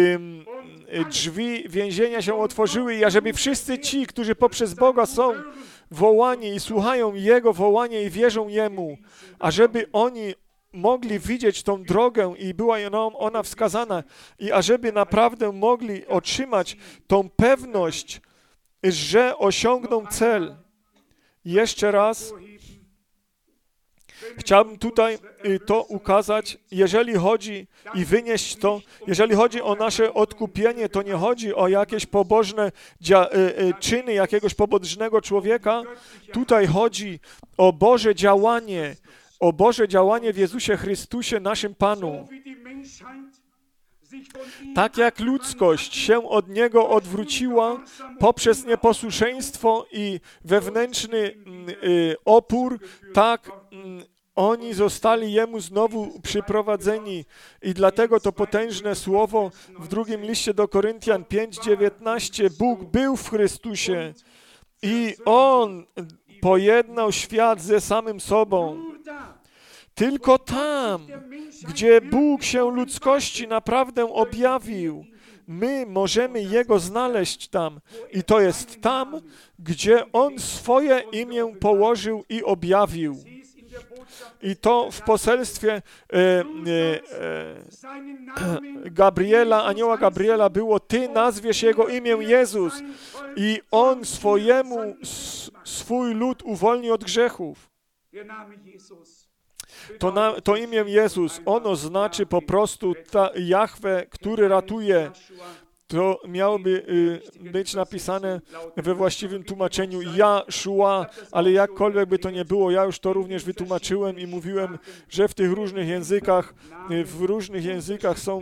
drzwi więzienia się otworzyły i ażeby wszyscy ci, którzy poprzez Boga są wołani i słuchają Jego wołania i wierzą Jemu, ażeby oni mogli widzieć tą drogę i była ona wskazana i ażeby naprawdę mogli otrzymać tą pewność, że osiągną cel. Jeszcze raz chciałbym tutaj to ukazać, jeżeli chodzi i wynieść to, jeżeli chodzi o nasze odkupienie, to nie chodzi o jakieś pobożne czyny jakiegoś pobożnego człowieka. Tutaj chodzi o Boże działanie w Jezusie Chrystusie, naszym Panu. Tak jak ludzkość się od Niego odwróciła poprzez nieposłuszeństwo i wewnętrzny opór, tak oni zostali Jemu znowu przyprowadzeni. I dlatego to potężne słowo w drugim liście do Koryntian 5:19. Bóg był w Chrystusie i On pojednał świat ze samym sobą. Tylko tam, gdzie Bóg się ludzkości naprawdę objawił, my możemy Jego znaleźć tam. I to jest tam, gdzie On swoje imię położył i objawił. I to w poselstwie Gabriela, anioła Gabriela było: Ty nazwiesz Jego imię Jezus i On swój lud uwolni od grzechów. To imię Jezus, ono znaczy po prostu Jahwe, który ratuje. To miałoby być napisane we właściwym tłumaczeniu Jaszua, ale jakkolwiek by to nie było, ja już to również wytłumaczyłem i mówiłem, że w tych różnych językach są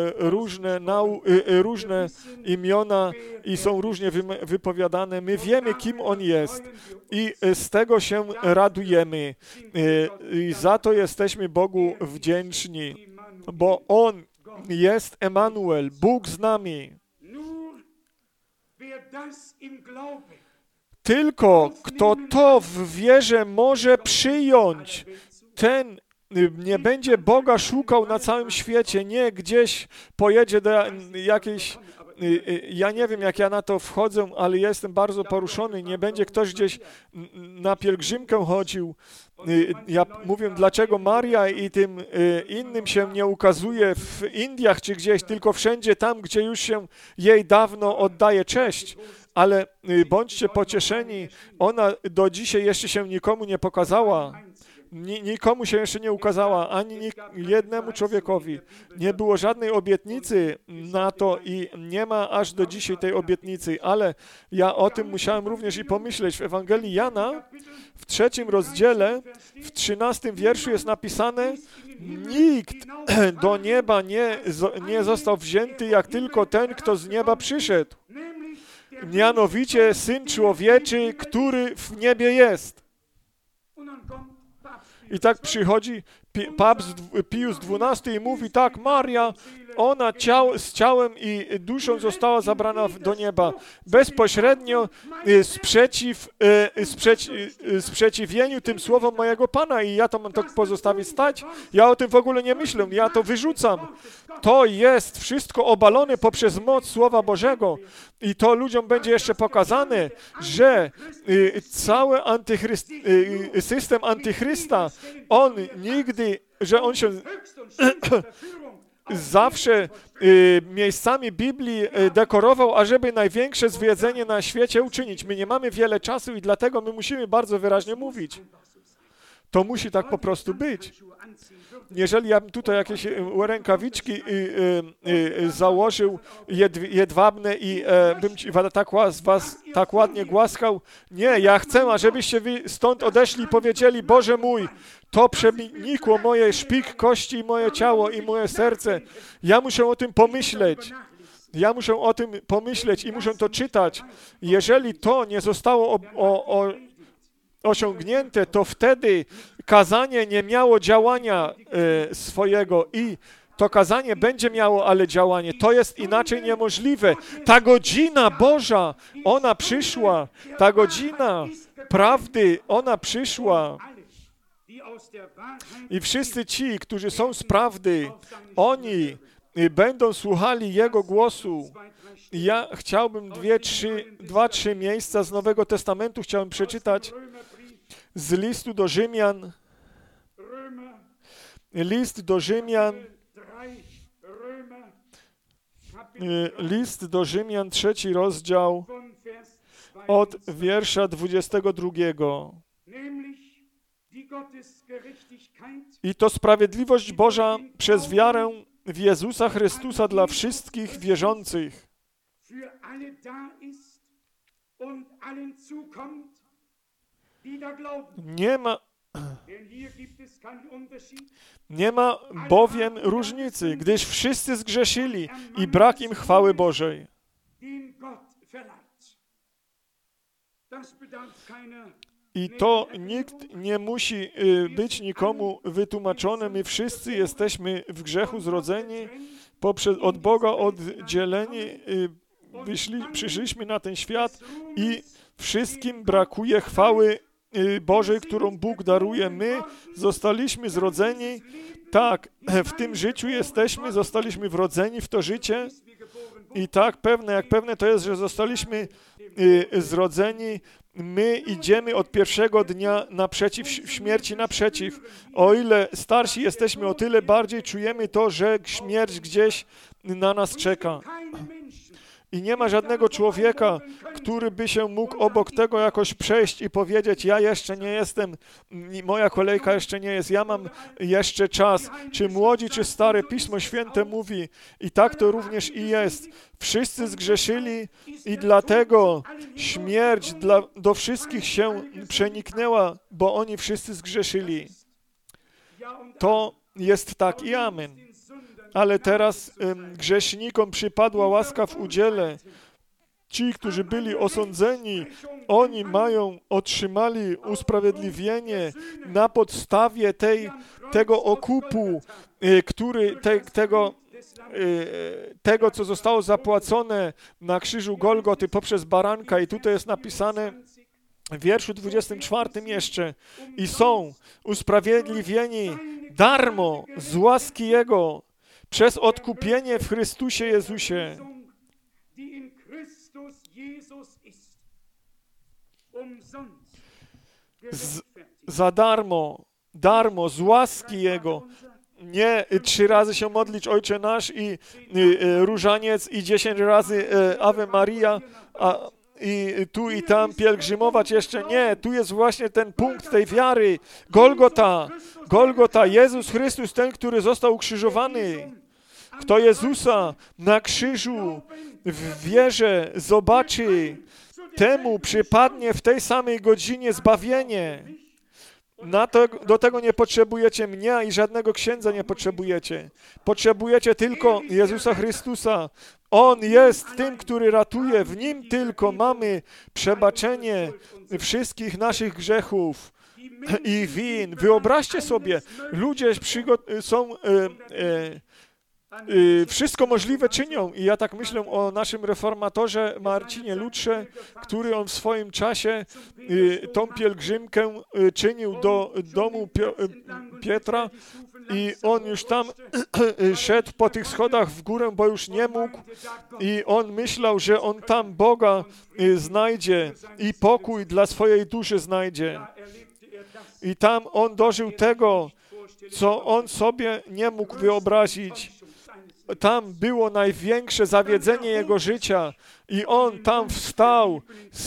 różne imiona i są różnie wypowiadane. My wiemy, kim On jest i z tego się radujemy. I za to jesteśmy Bogu wdzięczni, bo On jest Emanuel, Bóg z nami. Tylko kto to w wierze może przyjąć, ten nie będzie Boga szukał na całym świecie, nie gdzieś pojedzie do jakiejś... Ja nie wiem, jak ja na to wchodzę, ale jestem bardzo poruszony. Nie będzie ktoś gdzieś na pielgrzymkę chodził. Ja mówię, dlaczego Maria i tym innym się nie ukazuje w Indiach czy gdzieś, tylko wszędzie tam, gdzie już się jej dawno oddaje cześć. Ale bądźcie pocieszeni, ona do dzisiaj jeszcze się nikomu nie pokazała. Nikomu się jeszcze nie ukazała, ani jednemu człowiekowi. Nie było żadnej obietnicy na to i nie ma aż do dzisiaj tej obietnicy, ale ja o tym musiałem również i pomyśleć. W Ewangelii Jana, w 3 rozdziale, w 13 wierszu jest napisane: nikt do nieba nie został wzięty, jak tylko ten, kto z nieba przyszedł. Mianowicie Syn Człowieczy, który w niebie jest. I tak przychodzi papież Pius XII i mówi tak: Maria, ona z ciałem i duszą została zabrana do nieba. Bezpośrednio sprzeciwieniu tym słowom mojego Pana i ja to mam tak pozostawić stać? Ja o tym w ogóle nie myślę, ja to wyrzucam. To jest wszystko obalone poprzez moc Słowa Bożego i to ludziom będzie jeszcze pokazane, że cały system antychrysta, on nigdy, że on się zawsze miejscami Biblii dekorował, ażeby największe zwiedzenie na świecie uczynić. My nie mamy wiele czasu i dlatego my musimy bardzo wyraźnie mówić. To musi tak po prostu być. Jeżeli ja bym tutaj jakieś rękawiczki założył jedwabne i bym was tak ładnie głaskał, nie, ja chcę, ażebyście wy stąd odeszli i powiedzieli: Boże mój, to przenikło moje szpik kości i moje ciało i moje serce. Ja muszę o tym pomyśleć. I muszę to czytać. Jeżeli to nie zostało osiągnięte, to wtedy kazanie nie miało działania swojego i to kazanie będzie miało, ale działanie. To jest inaczej niemożliwe. Ta godzina Boża, ona przyszła. Ta godzina prawdy, ona przyszła. I wszyscy ci, którzy są z prawdy, oni będą słuchali Jego głosu. Ja chciałbym 2-3 miejsca z Nowego Testamentu chciałem przeczytać z listu do Rzymian. List do Rzymian, 3 rozdział, od wiersza 22. I to sprawiedliwość Boża przez wiarę w Jezusa Chrystusa dla wszystkich wierzących. Nie ma bowiem różnicy, gdyż wszyscy zgrzeszyli i brak im chwały Bożej. I to nikt nie musi być nikomu wytłumaczone. My wszyscy jesteśmy w grzechu zrodzeni, od Boga oddzieleni, przyszliśmy na ten świat i wszystkim brakuje chwały Bożej, którą Bóg daruje. My zostaliśmy zrodzeni, tak, w tym życiu jesteśmy, zostaliśmy wrodzeni w to życie i tak pewne to jest, że zostaliśmy zrodzeni, my idziemy od pierwszego dnia naprzeciw, śmierci naprzeciw. O ile starsi jesteśmy, o tyle bardziej czujemy to, że śmierć gdzieś na nas czeka. I nie ma żadnego człowieka, który by się mógł obok tego jakoś przejść i powiedzieć, ja jeszcze nie jestem, moja kolejka jeszcze nie jest, ja mam jeszcze czas. Czy młodzi, czy stare, Pismo Święte mówi i tak to również i jest. Wszyscy zgrzeszyli i dlatego śmierć do wszystkich się przeniknęła, bo oni wszyscy zgrzeszyli. To jest tak i amen. Ale teraz grzesznikom przypadła łaska w udziale. Ci, którzy byli osądzeni, oni otrzymali usprawiedliwienie na podstawie tego okupu, tego, co zostało zapłacone na krzyżu Golgoty poprzez baranka. I tutaj jest napisane w wierszu 24 jeszcze: i są usprawiedliwieni darmo z łaski Jego, przez odkupienie w Chrystusie Jezusie. Za darmo, z łaski Jego. Nie 3 razy się modlić Ojcze Nasz i różaniec i 10 razy Ave Maria, i tu i tam pielgrzymować jeszcze. Nie, tu jest właśnie ten punkt tej wiary. Golgota, Jezus Chrystus, ten, który został ukrzyżowany. Kto Jezusa na krzyżu w wierze zobaczy, temu przypadnie w tej samej godzinie zbawienie. Do tego nie potrzebujecie mnie i żadnego księdza nie potrzebujecie. Potrzebujecie tylko Jezusa Chrystusa. On jest tym, który ratuje. W Nim tylko mamy przebaczenie wszystkich naszych grzechów i win. Wyobraźcie sobie, ludzie wszystko możliwe czynią. I ja tak myślę o naszym reformatorze Marcinie Lutrze, który on w swoim czasie tą pielgrzymkę czynił do domu Piotra i on już tam szedł po tych schodach w górę, bo już nie mógł i on myślał, że on tam Boga znajdzie i pokój dla swojej duszy znajdzie. I tam on dożył tego, co on sobie nie mógł wyobrazić. Tam było największe zawiedzenie jego życia i on tam wstał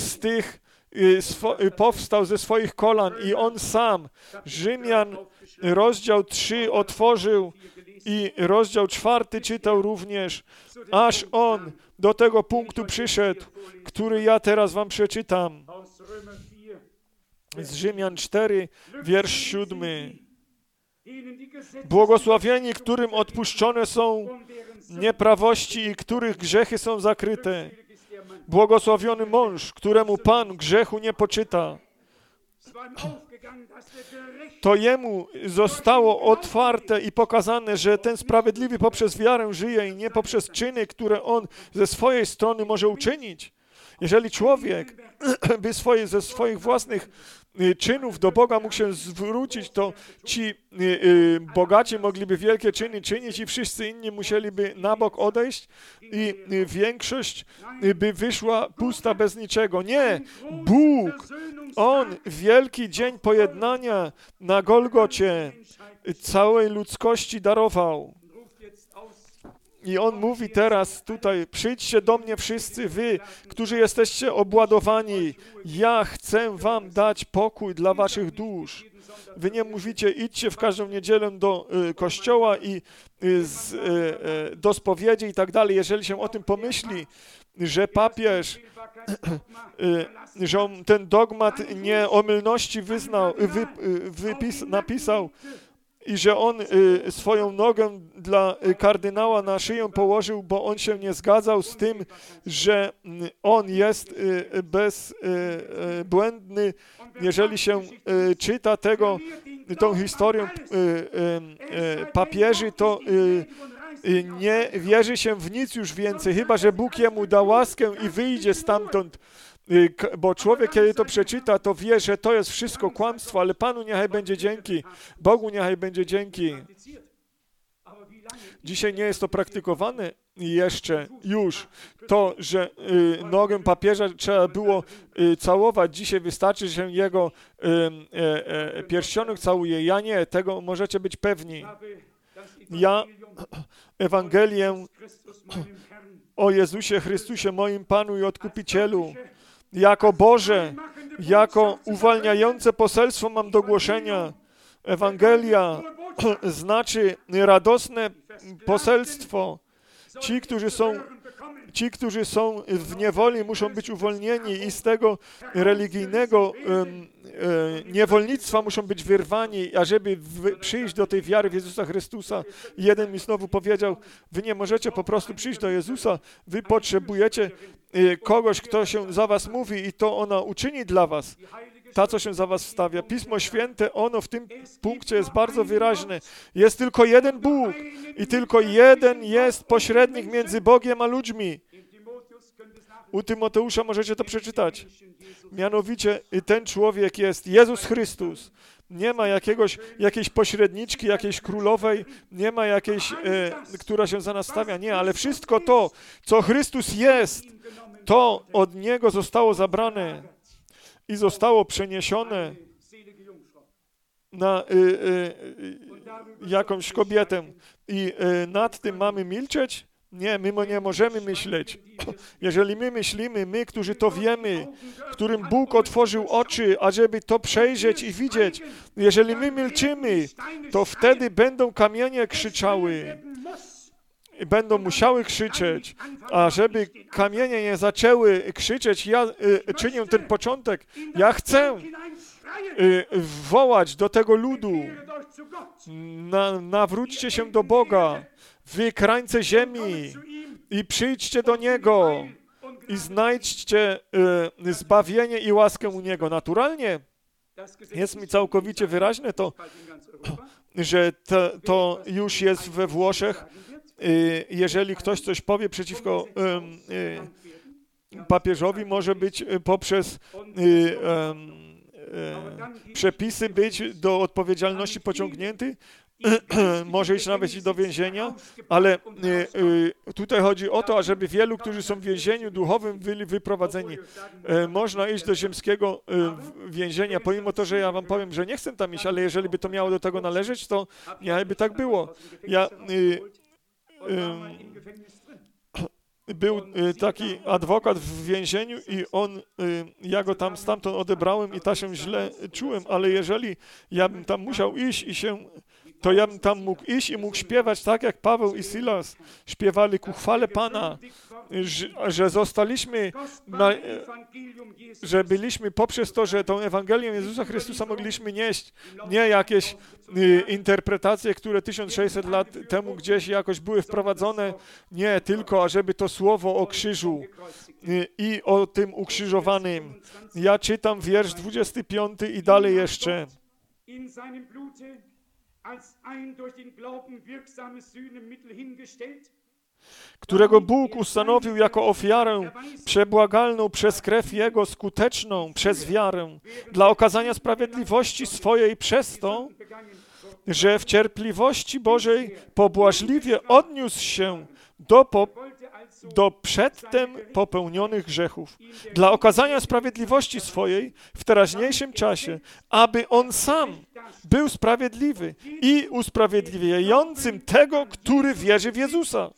powstał ze swoich kolan i on sam, Rzymian, rozdział 3 otworzył i rozdział 4 czytał również, aż on do tego punktu przyszedł, który ja teraz wam przeczytam. Z Rzymian 4, wiersz 7. Błogosławieni, którym odpuszczone są nieprawości i których grzechy są zakryte. Błogosławiony mąż, któremu Pan grzechu nie poczyta. To jemu zostało otwarte i pokazane, że ten sprawiedliwy poprzez wiarę żyje i nie poprzez czyny, które on ze swojej strony może uczynić. Jeżeli człowiek by ze swoich własnych czynów do Boga mógł się zwrócić, to ci bogaci mogliby wielkie czyny czynić i wszyscy inni musieliby na bok odejść i większość by wyszła pusta bez niczego. Nie! Bóg, On wielki dzień pojednania na Golgocie całej ludzkości darował. I On mówi teraz tutaj, przyjdźcie do mnie wszyscy wy, którzy jesteście obładowani. Ja chcę wam dać pokój dla waszych dusz. Wy nie mówicie, idźcie w każdą niedzielę do kościoła i do spowiedzi i tak dalej. Jeżeli się o tym pomyśli, że papież że on ten dogmat nieomylności napisał i że on swoją nogę dla kardynała na szyję położył, bo on się nie zgadzał z tym, że on jest bezbłędny. Jeżeli się czyta tą historię papieży, to nie wierzy się w nic już więcej, chyba że Bóg jemu da łaskę i wyjdzie stamtąd. Bo człowiek, kiedy to przeczyta, to wie, że to jest wszystko kłamstwo, ale Panu niechaj będzie dzięki, Bogu niechaj będzie dzięki. Dzisiaj nie jest to praktykowane jeszcze już. To, że nogę papieża trzeba było całować. Dzisiaj wystarczy, że się jego pierścionek całuje. Ja nie, tego możecie być pewni. Ja Ewangelię o Jezusie Chrystusie, moim Panu i Odkupicielu, jako Boże, jako uwalniające poselstwo mam do głoszenia. Ewangelia znaczy radosne poselstwo. Ci, którzy są w niewoli, muszą być uwolnieni i z tego religijnego niewolnictwa muszą być wyrwani, ażeby przyjść do tej wiary w Jezusa Chrystusa. Jeden mi znowu powiedział, wy nie możecie po prostu przyjść do Jezusa, wy potrzebujecie kogoś, kto się za was mówi i to ona uczyni dla was. Ta, co się za was wstawia. Pismo Święte, ono w tym punkcie jest bardzo wyraźne. Jest tylko jeden Bóg i tylko jeden jest pośrednik między Bogiem a ludźmi. U Tymoteusza możecie to przeczytać. Mianowicie ten człowiek jest Jezus Chrystus. Nie ma jakiejś pośredniczki, jakiejś królowej, nie ma jakiejś, która się za nas stawia. Nie, ale wszystko to, co Chrystus jest, to od Niego zostało zabrane i zostało przeniesione na jakąś kobietę. I nad tym mamy milczeć? Nie, my nie możemy myśleć. Jeżeli my myślimy, my, którzy to wiemy, którym Bóg otworzył oczy, ażeby to przejrzeć i widzieć, jeżeli my milczymy, to wtedy będą kamienie krzyczały. Będą musiały krzyczeć, a żeby kamienie nie zaczęły krzyczeć, ja czynię ten początek. Ja chcę wołać do tego ludu. Nawróćcie się do Boga, wy krańce ziemi i przyjdźcie do Niego i znajdźcie zbawienie i łaskę u Niego. Naturalnie jest mi całkowicie wyraźne to, że to już jest we Włoszech. Jeżeli ktoś coś powie przeciwko papieżowi, może być poprzez przepisy być do odpowiedzialności pociągnięty, może iść nawet i do więzienia, ale tutaj chodzi o to, ażeby wielu, którzy są w więzieniu duchowym, byli wyprowadzeni. Można iść do ziemskiego więzienia, pomimo to, że ja wam powiem, że nie chcę tam iść, ale jeżeli by to miało do tego należeć, to niechaj by tak było. Był taki adwokat w więzieniu i ja go tam stamtąd odebrałem i się źle czułem, ale jeżeli ja bym tam musiał iść to ja bym tam mógł iść i mógł śpiewać tak, jak Paweł i Silas śpiewali ku chwale Pana, że zostaliśmy, że byliśmy poprzez to, że tą Ewangelię Jezusa Chrystusa mogliśmy nieść, nie jakieś interpretacje, które 1600 lat temu gdzieś jakoś były wprowadzone, nie, tylko ażeby to słowo o krzyżu i o tym ukrzyżowanym. Ja czytam wiersz 25 i dalej jeszcze. Którego Bóg ustanowił jako ofiarę przebłagalną przez krew Jego, skuteczną przez wiarę, dla okazania sprawiedliwości swojej przez to, że w cierpliwości Bożej pobłażliwie odniósł się do przedtem popełnionych grzechów, dla okazania sprawiedliwości swojej w teraźniejszym czasie, aby On sam był sprawiedliwy i usprawiedliwiającym tego, który wierzy w Jezusa.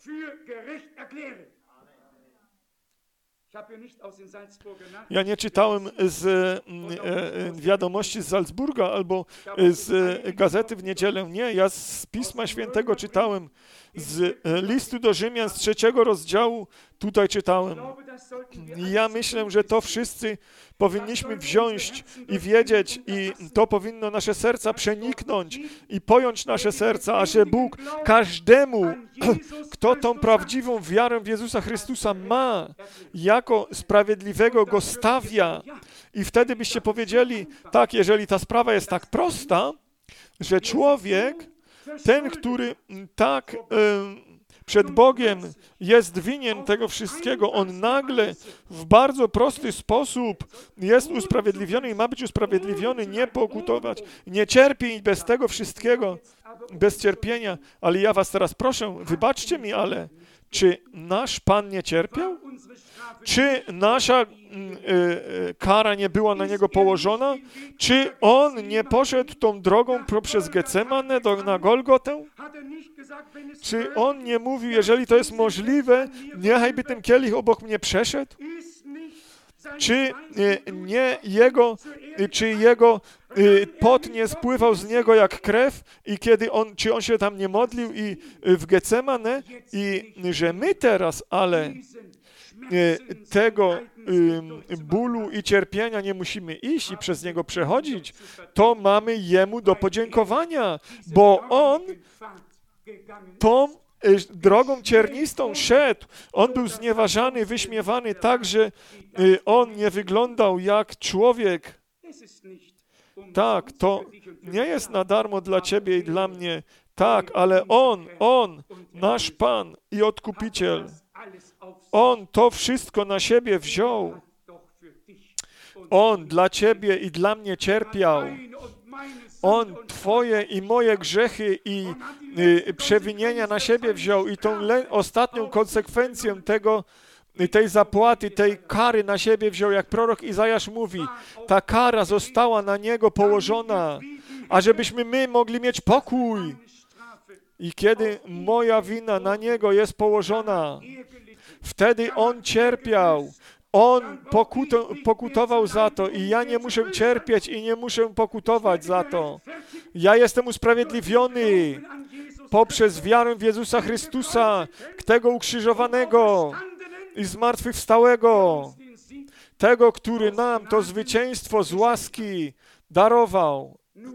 Ja nie czytałem z wiadomości z Salzburga albo z gazety w niedzielę. Nie, ja z Pisma Świętego czytałem. z listu do Rzymian z 3 rozdziału, tutaj czytałem. Ja myślę, że to wszyscy powinniśmy wziąć i wiedzieć i to powinno nasze serca przeniknąć i pojąć nasze serca, a że Bóg każdemu, kto tą prawdziwą wiarę w Jezusa Chrystusa ma, jako sprawiedliwego go stawia. I wtedy byście powiedzieli, tak, jeżeli ta sprawa jest tak prosta, że człowiek, ten, który tak przed Bogiem jest winien tego wszystkiego, on nagle w bardzo prosty sposób jest usprawiedliwiony i ma być usprawiedliwiony, nie pokutować, nie cierpi i bez tego wszystkiego, bez cierpienia. Ale ja was teraz proszę, wybaczcie mi, ale czy nasz Pan nie cierpiał? Czy nasza kara nie była na Niego położona? Czy On nie poszedł tą drogą przez Getsemanę na Golgotę? Czy On nie mówił, jeżeli to jest możliwe, niechaj by ten kielich obok mnie przeszedł? Czy jego pot nie spływał z niego jak krew i czy on się tam nie modlił i w Getsemanę i że my teraz, ale tego bólu i cierpienia nie musimy iść i przez niego przechodzić, to mamy Jemu do podziękowania, bo On tą drogą ciernistą szedł. On był znieważany, wyśmiewany tak, że on nie wyglądał jak człowiek. Tak, to nie jest na darmo dla ciebie i dla mnie. Tak, ale On, nasz Pan i Odkupiciel, On to wszystko na siebie wziął. On dla ciebie i dla mnie cierpiał. On twoje i moje grzechy i przewinienia na siebie wziął i tą ostatnią konsekwencją tej zapłaty, tej kary na siebie wziął, jak prorok Izajasz mówi, ta kara została na Niego położona, ażebyśmy my mogli mieć pokój. I kiedy moja wina na Niego jest położona, wtedy On cierpiał. On pokutował za to i ja nie muszę cierpieć i nie muszę pokutować za to. Ja jestem usprawiedliwiony poprzez wiarę w Jezusa Chrystusa, tego ukrzyżowanego i zmartwychwstałego, tego, który nam to zwycięstwo z łaski darował.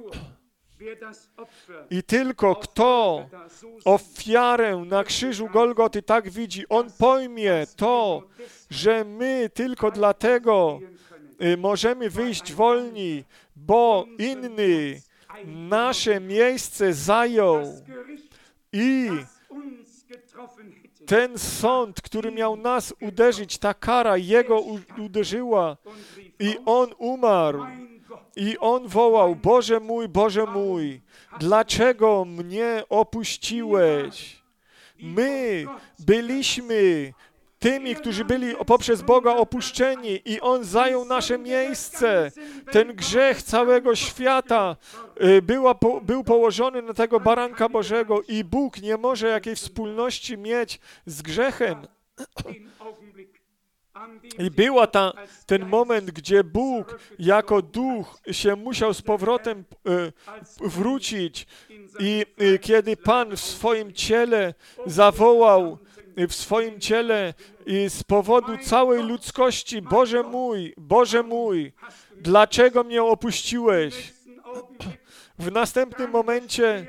I tylko kto ofiarę na krzyżu Golgoty tak widzi, on pojmie to, że my tylko dlatego możemy wyjść wolni, bo inny nasze miejsce zajął i ten sąd, który miał nas uderzyć, ta kara Jego uderzyła i On umarł. I on wołał, Boże mój, dlaczego mnie opuściłeś? My byliśmy tymi, którzy byli poprzez Boga opuszczeni i On zajął nasze miejsce. Ten grzech całego świata był położony na tego baranka Bożego i Bóg nie może jakiej wspólności mieć z grzechem. I była ten moment, gdzie Bóg jako duch się musiał z powrotem wrócić i kiedy Pan w swoim ciele zawołał, w swoim ciele i z powodu całej ludzkości, Boże mój, dlaczego mnie opuściłeś? W następnym momencie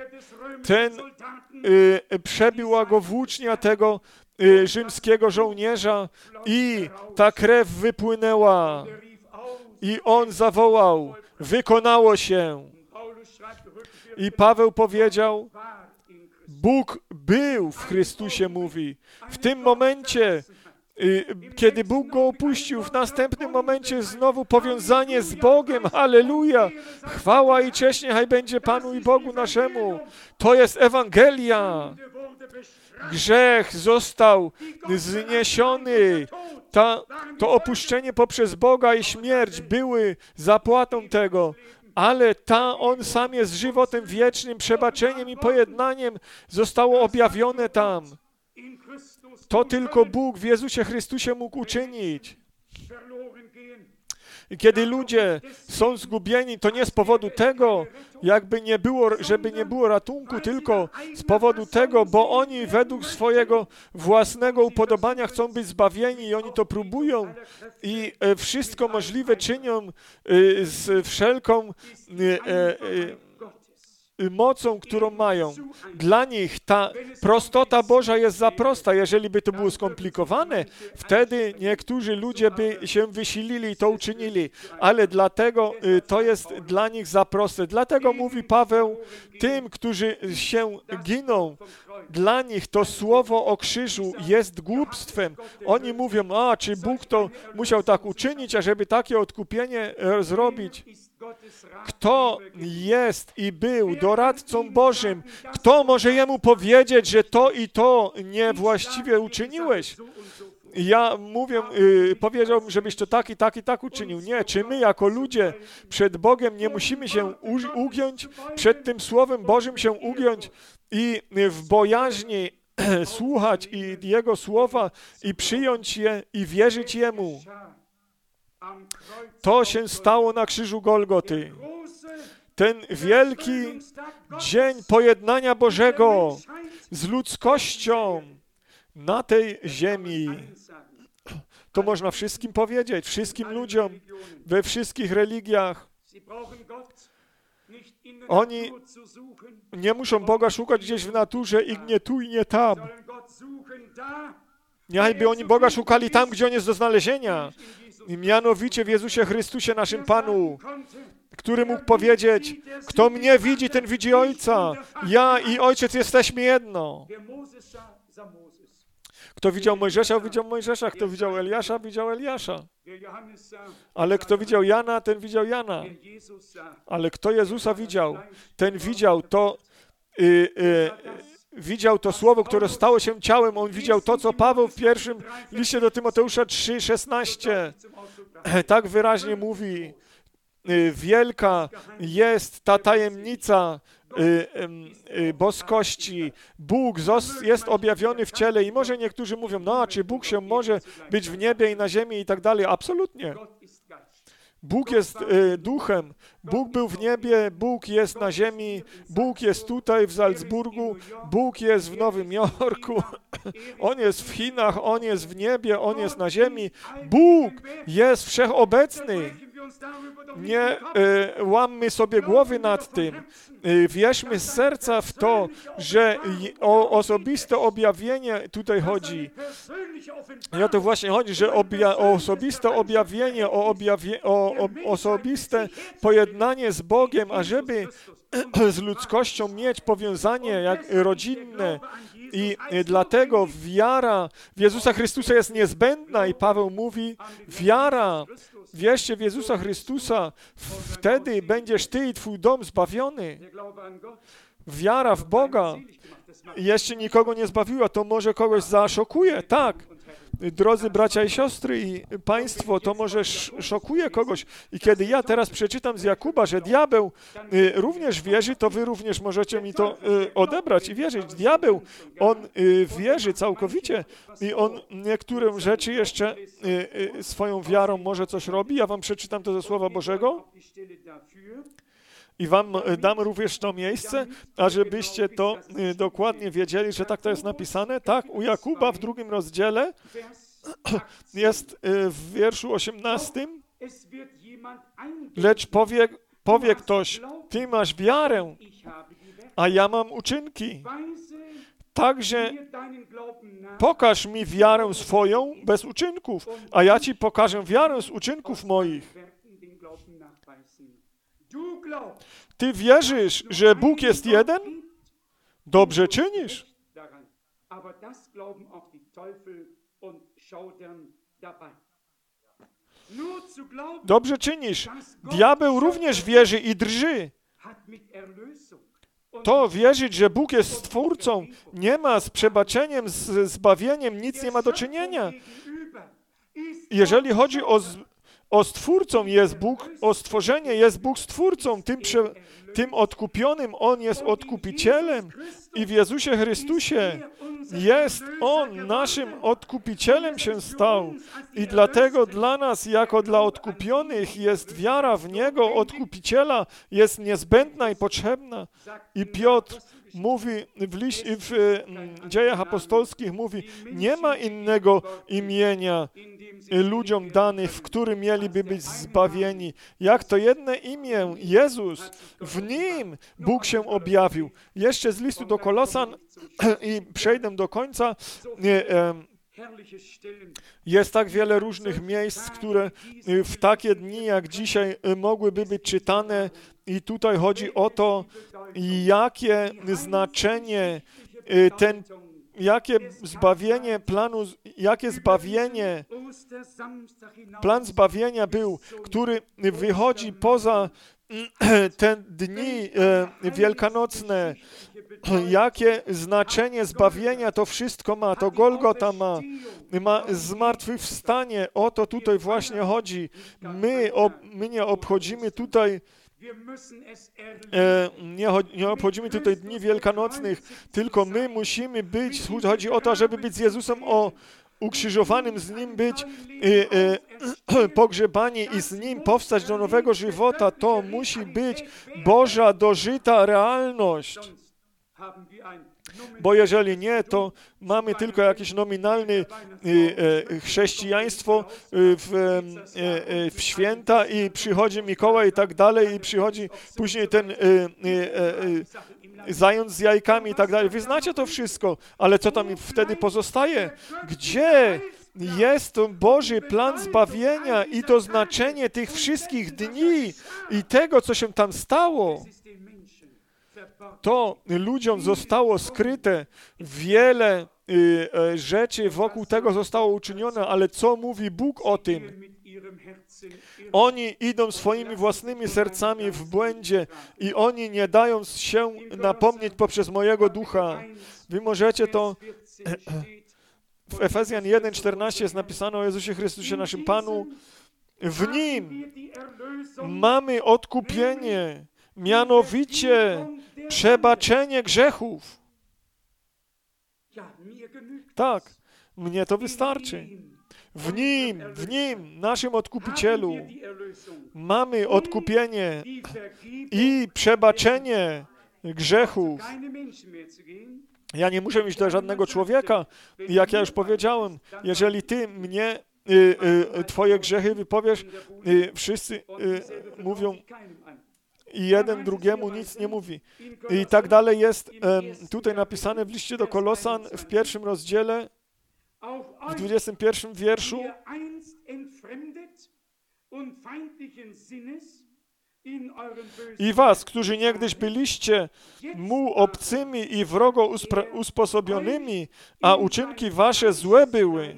przebiła go włócznia tego rzymskiego żołnierza i ta krew wypłynęła i on zawołał, wykonało się. I Paweł powiedział, Bóg był w Chrystusie, mówi. W tym momencie, kiedy Bóg go opuścił, w następnym momencie znowu powiązanie z Bogiem. Halleluja! Chwała i cześć niechaj będzie Panu i Bogu naszemu. To jest Ewangelia. Grzech został zniesiony. To opuszczenie poprzez Boga i śmierć były zapłatą tego. Ale On sam jest żywotem wiecznym, przebaczeniem i pojednaniem zostało objawione tam. To tylko Bóg w Jezusie Chrystusie mógł uczynić. Kiedy ludzie są zgubieni, to nie z powodu tego, jakby nie było, żeby nie było ratunku, tylko z powodu tego, bo oni według swojego własnego upodobania chcą być zbawieni i oni to próbują i wszystko możliwe czynią z wszelką mocą, którą mają. Dla nich ta prostota Boża jest za prosta. Jeżeli by to było skomplikowane, wtedy niektórzy ludzie by się wysilili i to uczynili. Ale dlatego to jest dla nich za proste. Dlatego mówi Paweł tym, którzy się giną, dla nich to słowo o krzyżu jest głupstwem. Oni mówią, czy Bóg to musiał tak uczynić, ażeby takie odkupienie zrobić. Kto jest i był doradcą Bożym? Kto może Jemu powiedzieć, że to i to niewłaściwie uczyniłeś? Ja mówię, powiedziałbym, żebyś to tak i tak i tak uczynił. Nie, czy my jako ludzie przed Bogiem nie musimy się ugiąć, przed tym Słowem Bożym się ugiąć i w bojaźni słuchać i Jego Słowa i przyjąć je i wierzyć Jemu. To się stało na krzyżu Golgoty. Ten wielki dzień pojednania Bożego z ludzkością na tej ziemi. To można wszystkim powiedzieć, wszystkim ludziom, we wszystkich religiach. Oni nie muszą Boga szukać gdzieś w naturze i nie tu i nie tam. Niechby oni Boga szukali tam, gdzie On jest do znalezienia. Mianowicie w Jezusie Chrystusie, naszym Panu, który mógł powiedzieć, kto mnie widzi, ten widzi Ojca. Ja i Ojciec jesteśmy jedno. Kto widział Mojżesza, widział Mojżesza. Kto widział Eliasza, widział Eliasza. Ale kto widział Jana, ten widział Jana. Ale kto Jezusa widział, ten widział to... Widział to słowo, które stało się ciałem. On widział to, co Paweł w pierwszym liście do Tymoteusza 3:16 tak wyraźnie mówi. Wielka jest ta tajemnica boskości. Bóg jest objawiony w ciele i może niektórzy mówią, czy Bóg się może być w niebie i na ziemi i tak dalej. Absolutnie. Bóg jest duchem, Bóg był w niebie, Bóg jest na ziemi, Bóg jest tutaj w Salzburgu, Bóg jest w Nowym Jorku, On jest w Chinach, On jest w niebie, On jest na ziemi. Bóg jest wszechobecny. Nie łammy sobie głowy nad tym. Wierzmy z serca w to, że o osobiste objawienie tutaj chodzi. I o to właśnie chodzi, że o osobiste objawienie, o osobiste pojednanie z Bogiem, ażeby z ludzkością mieć powiązanie jak rodzinne. I dlatego wiara w Jezusa Chrystusa jest niezbędna i Paweł mówi, wiara, wierzcie w Jezusa Chrystusa, wtedy będziesz ty i twój dom zbawiony. Wiara w Boga jeszcze nikogo nie zbawiła, to może kogoś zaszokuje, tak. Drodzy bracia i siostry i państwo, to może szokuje kogoś. I kiedy ja teraz przeczytam z Jakuba, że diabeł również wierzy, to wy również możecie mi to odebrać i wierzyć. Diabeł, on wierzy całkowicie i on niektóre rzeczy jeszcze swoją wiarą może coś robi. Ja wam przeczytam to ze Słowa Bożego. I wam dam również to miejsce, ażebyście to dokładnie wiedzieli, że tak to jest napisane. Tak, u Jakuba w 2 rozdziale jest w wierszu 18. Lecz powie ktoś, ty masz wiarę, a ja mam uczynki. Także pokaż mi wiarę swoją bez uczynków, a ja ci pokażę wiarę z uczynków moich. Ty wierzysz, że Bóg jest jeden? Dobrze czynisz. Dobrze czynisz. Diabeł również wierzy i drży. To wierzyć, że Bóg jest Stwórcą, nie ma z przebaczeniem, z zbawieniem, nic nie ma do czynienia. Jeżeli chodzi o Stwórcą jest Bóg, o stworzenie jest Bóg Stwórcą, tym odkupionym On jest odkupicielem i w Jezusie Chrystusie Jest On naszym odkupicielem się stał i dlatego dla nas, jako dla odkupionych, jest wiara w Niego, odkupiciela, jest niezbędna i potrzebna. I Piotr mówi w Dziejach Apostolskich, mówi, nie ma innego imienia ludziom danych, w którym mieliby być zbawieni. Jak to jedno imię, Jezus, w Nim Bóg się objawił. Jeszcze z listu do Kolosan i przejdę do końca. Jest tak wiele różnych miejsc, które w takie dni jak dzisiaj mogłyby być czytane i tutaj chodzi o to, jakie znaczenie plan zbawienia był, który wychodzi poza te dni wielkanocne, jakie znaczenie zbawienia to wszystko ma, to Golgota ma zmartwychwstanie, o to tutaj właśnie chodzi. My nie obchodzimy tutaj nie obchodzimy tutaj dni wielkanocnych, tylko my musimy być, chodzi o to, żeby być z Jezusem ukrzyżowanym, z Nim być pogrzebani i z Nim powstać do nowego żywota. To musi być Boża, dożyta realność. Bo jeżeli nie, to mamy tylko jakieś nominalne chrześcijaństwo w święta i przychodzi Mikołaj i tak dalej i przychodzi później ten zając z jajkami i tak dalej. Wy znacie to wszystko, ale co tam wtedy pozostaje? Gdzie jest to Boży plan zbawienia i to znaczenie tych wszystkich dni i tego, co się tam stało? To ludziom zostało skryte, wiele rzeczy wokół tego zostało uczynione, ale co mówi Bóg o tym? Oni idą swoimi własnymi sercami w błędzie i oni nie dają się napomnieć poprzez mojego ducha. Wy możecie to... W Efezjan 1:14 jest napisane o Jezusie Chrystusie, naszym Panu. W Nim mamy odkupienie, mianowicie przebaczenie grzechów. Tak, mnie to wystarczy. W Nim, naszym Odkupicielu, mamy odkupienie i przebaczenie grzechów. Ja nie muszę iść do żadnego człowieka, jak ja już powiedziałem, jeżeli ty mnie, twoje grzechy wypowiesz, wszyscy mówią i jeden drugiemu nic nie mówi. I tak dalej jest tutaj napisane w liście do Kolosan w 1 rozdziale, w 21 wierszu. I was, którzy niegdyś byliście mu obcymi i wrogo usposobionymi, a uczynki wasze złe były,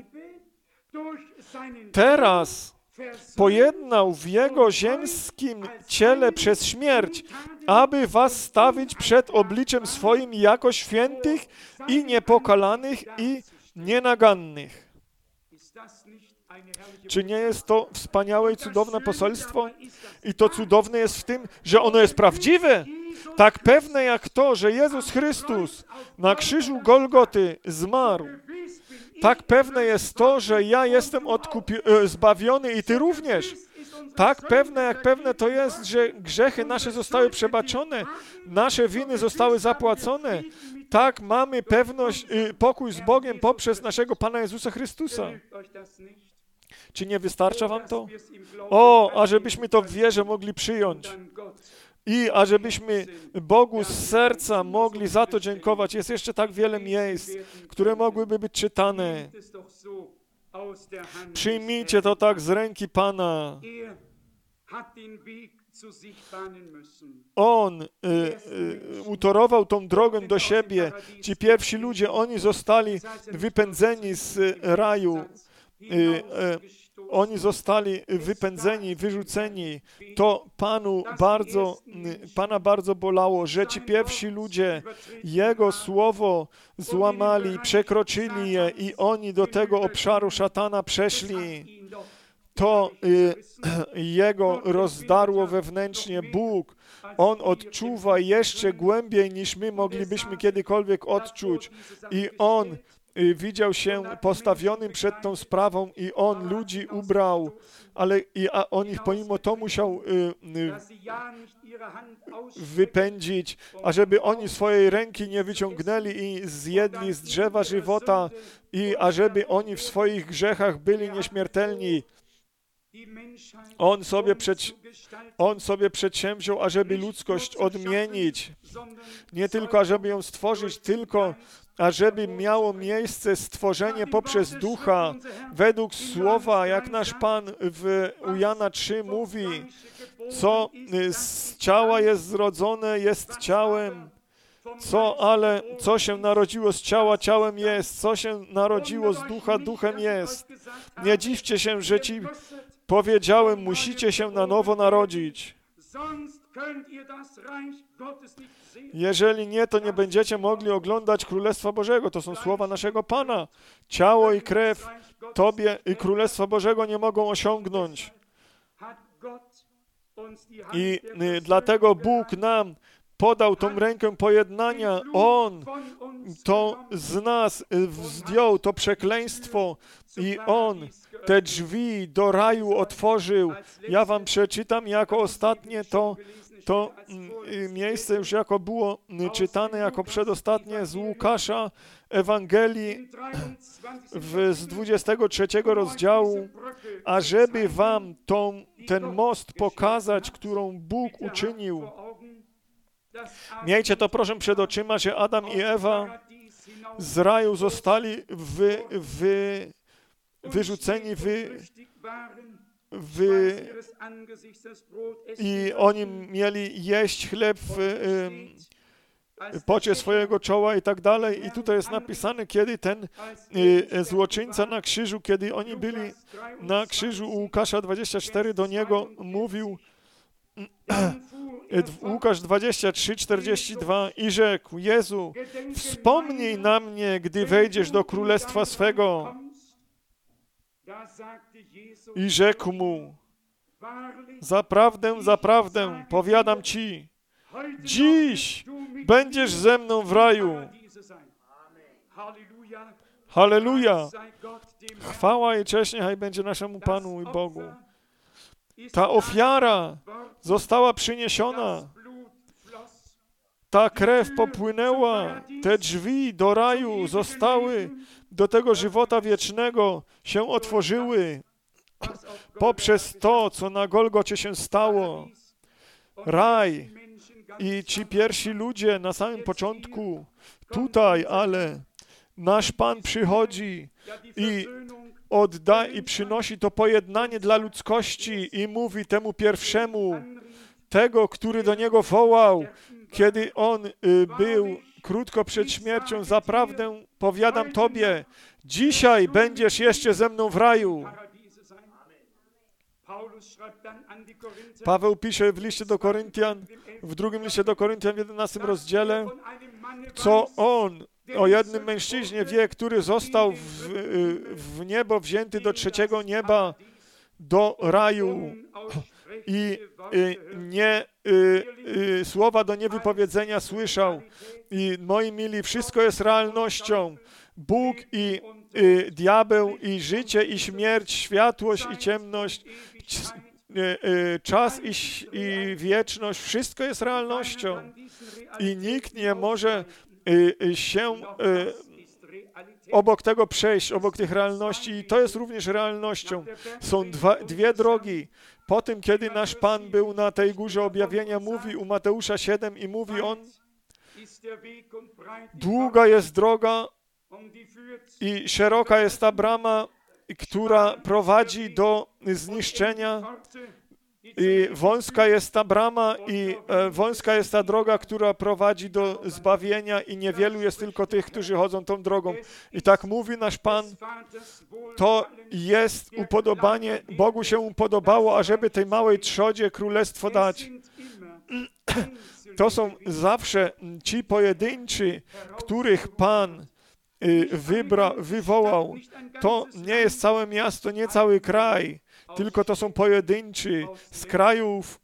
teraz pojednał w jego ziemskim ciele przez śmierć, aby was stawić przed obliczem swoim jako świętych i niepokalanych i nienagannych. Czy nie jest to wspaniałe i cudowne poselstwo? I to cudowne jest w tym, że ono jest prawdziwe. Tak pewne jak to, że Jezus Chrystus na krzyżu Golgoty zmarł. Tak pewne jest to, że ja jestem zbawiony i ty również. Tak pewne jak pewne to jest, że grzechy nasze zostały przebaczone, nasze winy zostały zapłacone. Tak mamy pewność, pokój z Bogiem poprzez naszego Pana Jezusa Chrystusa. Czy nie wystarcza wam to? O, ażebyśmy to w wierze mogli przyjąć. I ażebyśmy Bogu z serca mogli za to dziękować. Jest jeszcze tak wiele miejsc, które mogłyby być czytane. Przyjmijcie to tak z ręki Pana. On utorował tą drogę do siebie. Ci pierwsi ludzie, oni zostali wypędzeni z raju. Oni zostali wypędzeni, wyrzuceni. To Pana bardzo bolało, że ci pierwsi ludzie Jego słowo złamali, przekroczyli je i oni do tego obszaru szatana przeszli. to jego rozdarło wewnętrznie. Bóg, On odczuwa jeszcze głębiej, niż my moglibyśmy kiedykolwiek odczuć. I On widział się postawionym przed tą sprawą i On ludzi ubrał, a On ich pomimo to musiał wypędzić, ażeby oni swojej ręki nie wyciągnęli i zjedli z drzewa żywota i ażeby oni w swoich grzechach byli nieśmiertelni. On sobie przedsięwziął, ażeby ludzkość odmienić. Nie tylko, ażeby ją stworzyć, tylko ażeby miało miejsce stworzenie poprzez Ducha, według Słowa, jak nasz Pan u Jana 3 mówi, co z ciała jest zrodzone, jest ciałem, co się narodziło z ciała, ciałem jest, co się narodziło z ducha, duchem jest. Nie dziwcie się, że ci powiedziałem, musicie się na nowo narodzić. Jeżeli nie, to nie będziecie mogli oglądać Królestwa Bożego. To są słowa naszego Pana. Ciało i krew Tobie i Królestwa Bożego nie mogą osiągnąć. I dlatego Bóg nam podał tą rękę pojednania. On to z nas zdjął, to przekleństwo i On te drzwi do raju otworzył. Ja wam przeczytam jako ostatnie to miejsce już jako było czytane jako przedostatnie z Łukasza Ewangelii z 23 rozdziału, ażeby wam ten most pokazać, którą Bóg uczynił. Miejcie to proszę przed oczyma, że Adam i Ewa z raju zostali wyrzuceni i oni mieli jeść chleb w pocie swojego czoła i tak dalej. I tutaj jest napisane, kiedy ten złoczyńca na krzyżu, kiedy oni byli na krzyżu, u Łukasza 24 do niego mówił, Łukasz 23:42 i rzekł, Jezu, wspomnij na mnie, gdy wejdziesz do królestwa swego. I rzekł mu, zaprawdę, zaprawdę, powiadam ci, dziś będziesz ze mną w raju. Halleluja! Chwała i cześć niechaj będzie naszemu Panu i Bogu. Ta ofiara została przyniesiona. Ta krew popłynęła. Te drzwi do raju zostały, do tego żywota wiecznego się otworzyły. Poprzez to, co na Golgocie się stało. Raj i ci pierwsi ludzie na samym początku tutaj, ale nasz Pan przychodzi i i przynosi to pojednanie dla ludzkości i mówi temu pierwszemu, tego, który do Niego wołał, kiedy On był krótko przed śmiercią, zaprawdę powiadam Tobie, dzisiaj będziesz jeszcze ze mną w raju. Paweł pisze w liście do Koryntian, w drugim liście do Koryntian w 11 rozdziale, co on o jednym mężczyźnie wie, który został w niebo wzięty do trzeciego nieba, do raju i słowa do niewypowiedzenia słyszał. I moi mili, wszystko jest realnością. Bóg i diabeł, i życie, i śmierć, światłość i ciemność, czas i wieczność, wszystko jest realnością. I nikt nie może się obok tego przejść, obok tych realności. I to jest również realnością. Są dwie drogi. Po tym, kiedy nasz Pan był na tej górze objawienia, mówi u Mateusza 7 i mówi on, długa jest droga i szeroka jest ta brama, która prowadzi do zniszczenia. I wąska jest ta brama i wąska jest ta droga, która prowadzi do zbawienia i niewielu jest tylko tych, którzy chodzą tą drogą. I tak mówi nasz Pan, to jest upodobanie, Bogu się upodobało, ażeby tej małej trzodzie królestwo dać. To są zawsze ci pojedynczy, których Pan wywołał. To nie jest całe miasto, nie cały kraj. tylko to są pojedynczy z krajów,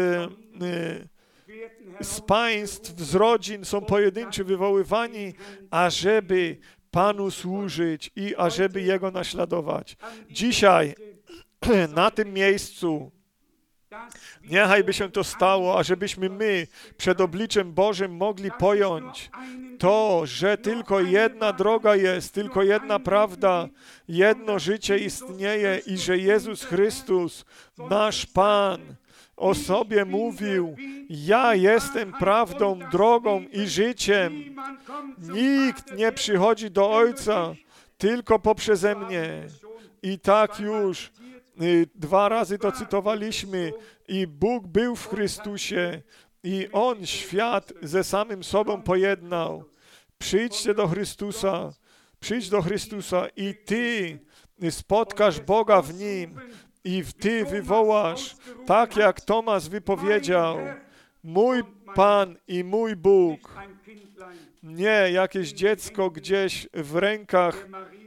z państw, z rodzin, są pojedynczy wywoływani, ażeby Panu służyć i ażeby Jego naśladować. Dzisiaj na tym miejscu niechaj by się to stało, ażebyśmy my przed obliczem Bożym mogli pojąć to, że tylko jedna droga jest, tylko jedna prawda, jedno życie istnieje i że Jezus Chrystus, nasz Pan, o sobie mówił: ja jestem prawdą, drogą i życiem. Nikt nie przychodzi do Ojca, tylko poprzeze mnie. I tak już 2 razy to cytowaliśmy. I Bóg był w Chrystusie i On świat ze samym sobą pojednał. Przyjdźcie do Chrystusa, przyjdź do Chrystusa i Ty spotkasz Boga w Nim i Ty wywołasz, tak jak Tomasz wypowiedział: mój Pan i mój Bóg. Nie jakieś dziecko gdzieś w rękach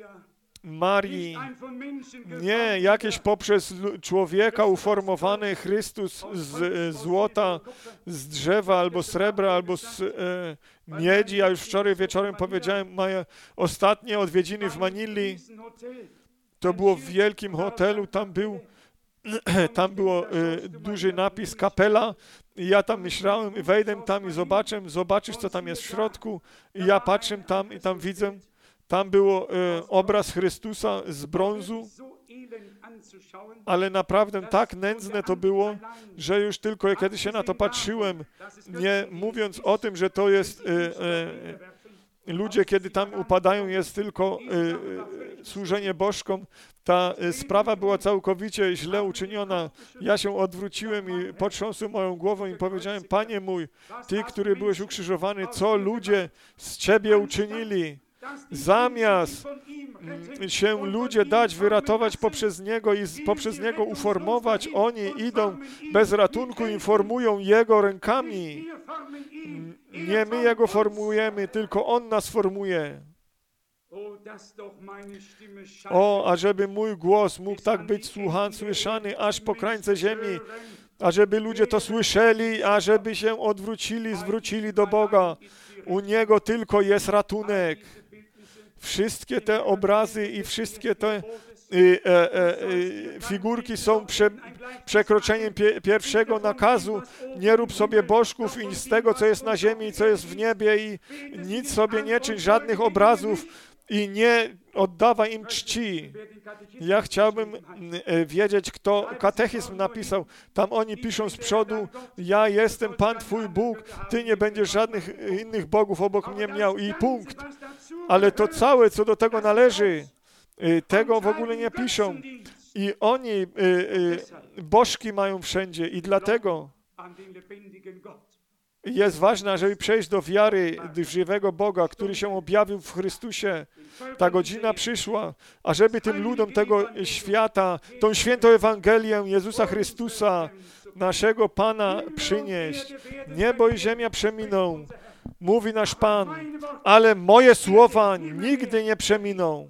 Marii, nie jakieś poprzez człowieka uformowany Chrystus z złota, z drzewa, albo srebra, albo z miedzi. Ja już wczoraj wieczorem powiedziałem, moje ostatnie odwiedziny w Manili, to było w wielkim hotelu, tam było duży napis kapela i ja tam myślałem, wejdę tam i zobaczysz, co tam jest w środku. I ja patrzę tam i tam widzę, tam było obraz Chrystusa z brązu, ale naprawdę tak nędzne to było, że już tylko kiedy się na to patrzyłem, nie mówiąc o tym, że to jest ludzie, kiedy tam upadają, jest tylko służenie bożkom. Ta sprawa była całkowicie źle uczyniona. Ja się odwróciłem i potrząsłem moją głową i powiedziałem: Panie mój, Ty, który byłeś ukrzyżowany, co ludzie z Ciebie uczynili? Zamiast się ludzie dać wyratować poprzez Niego i poprzez Niego uformować, oni idą bez ratunku, informują Jego rękami. Nie my Jego formujemy, tylko On nas formuje. O, ażeby mój głos mógł tak być słyszany aż po krańce ziemi, ażeby ludzie to słyszeli, ażeby się odwrócili, zwrócili do Boga. U Niego tylko jest ratunek. Wszystkie te obrazy i wszystkie te figurki są przekroczeniem pierwszego nakazu: nie rób sobie bożków i z tego, co jest na ziemi i co jest w niebie, i nic sobie nie czyń, żadnych obrazów i nie oddawaj im czci. Ja chciałbym wiedzieć, kto katechizm napisał. Tam oni piszą z przodu: ja jestem Pan Twój Bóg, Ty nie będziesz żadnych innych bogów obok mnie miał, i punkt. Ale to całe, co do tego należy, tego w ogóle nie piszą. I oni bożki mają wszędzie i dlatego jest ważne, żeby przejść do wiary w żywego Boga, który się objawił w Chrystusie. Ta godzina przyszła, ażeby tym ludom tego świata, tą świętą Ewangelię Jezusa Chrystusa, naszego Pana, przynieść. Niebo i ziemia przeminą, mówi nasz Pan, ale moje słowa nigdy nie przeminą.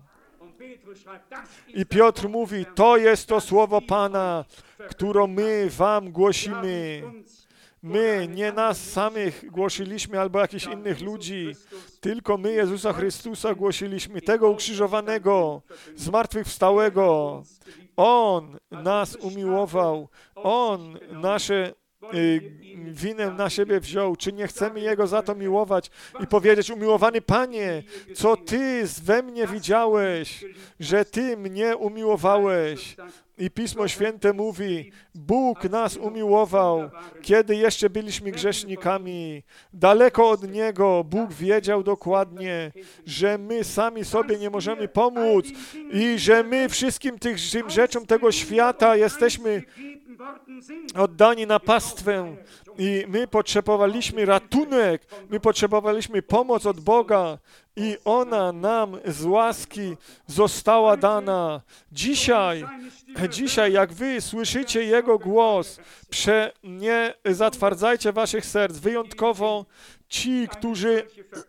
I Piotr mówi: to jest to słowo Pana, które my wam głosimy. My nie nas samych głosiliśmy albo jakichś innych ludzi, tylko my Jezusa Chrystusa głosiliśmy, tego ukrzyżowanego, zmartwychwstałego. On nas umiłował, On nasze winę na siebie wziął. Czy nie chcemy Jego za to miłować i powiedzieć: umiłowany Panie, co Ty we mnie widziałeś, że Ty mnie umiłowałeś? I Pismo Święte mówi: Bóg nas umiłował, kiedy jeszcze byliśmy grzesznikami. Daleko od Niego Bóg wiedział dokładnie, że my sami sobie nie możemy pomóc i że my wszystkim tym rzeczom tego świata jesteśmy oddani na pastwę i my potrzebowaliśmy ratunek, my potrzebowaliśmy pomoc od Boga i ona nam z łaski została dana. Dzisiaj, jak wy słyszycie Jego głos, nie zatwardzajcie waszych serc, wyjątkowo ci, którzy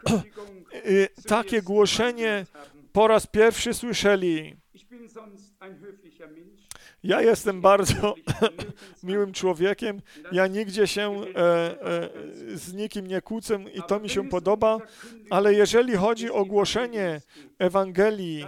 takie głoszenie po raz pierwszy słyszeli. Ja jestem bardzo miłym człowiekiem, ja nigdzie się z nikim nie kłócę i to mi się podoba, ale jeżeli chodzi o głoszenie Ewangelii,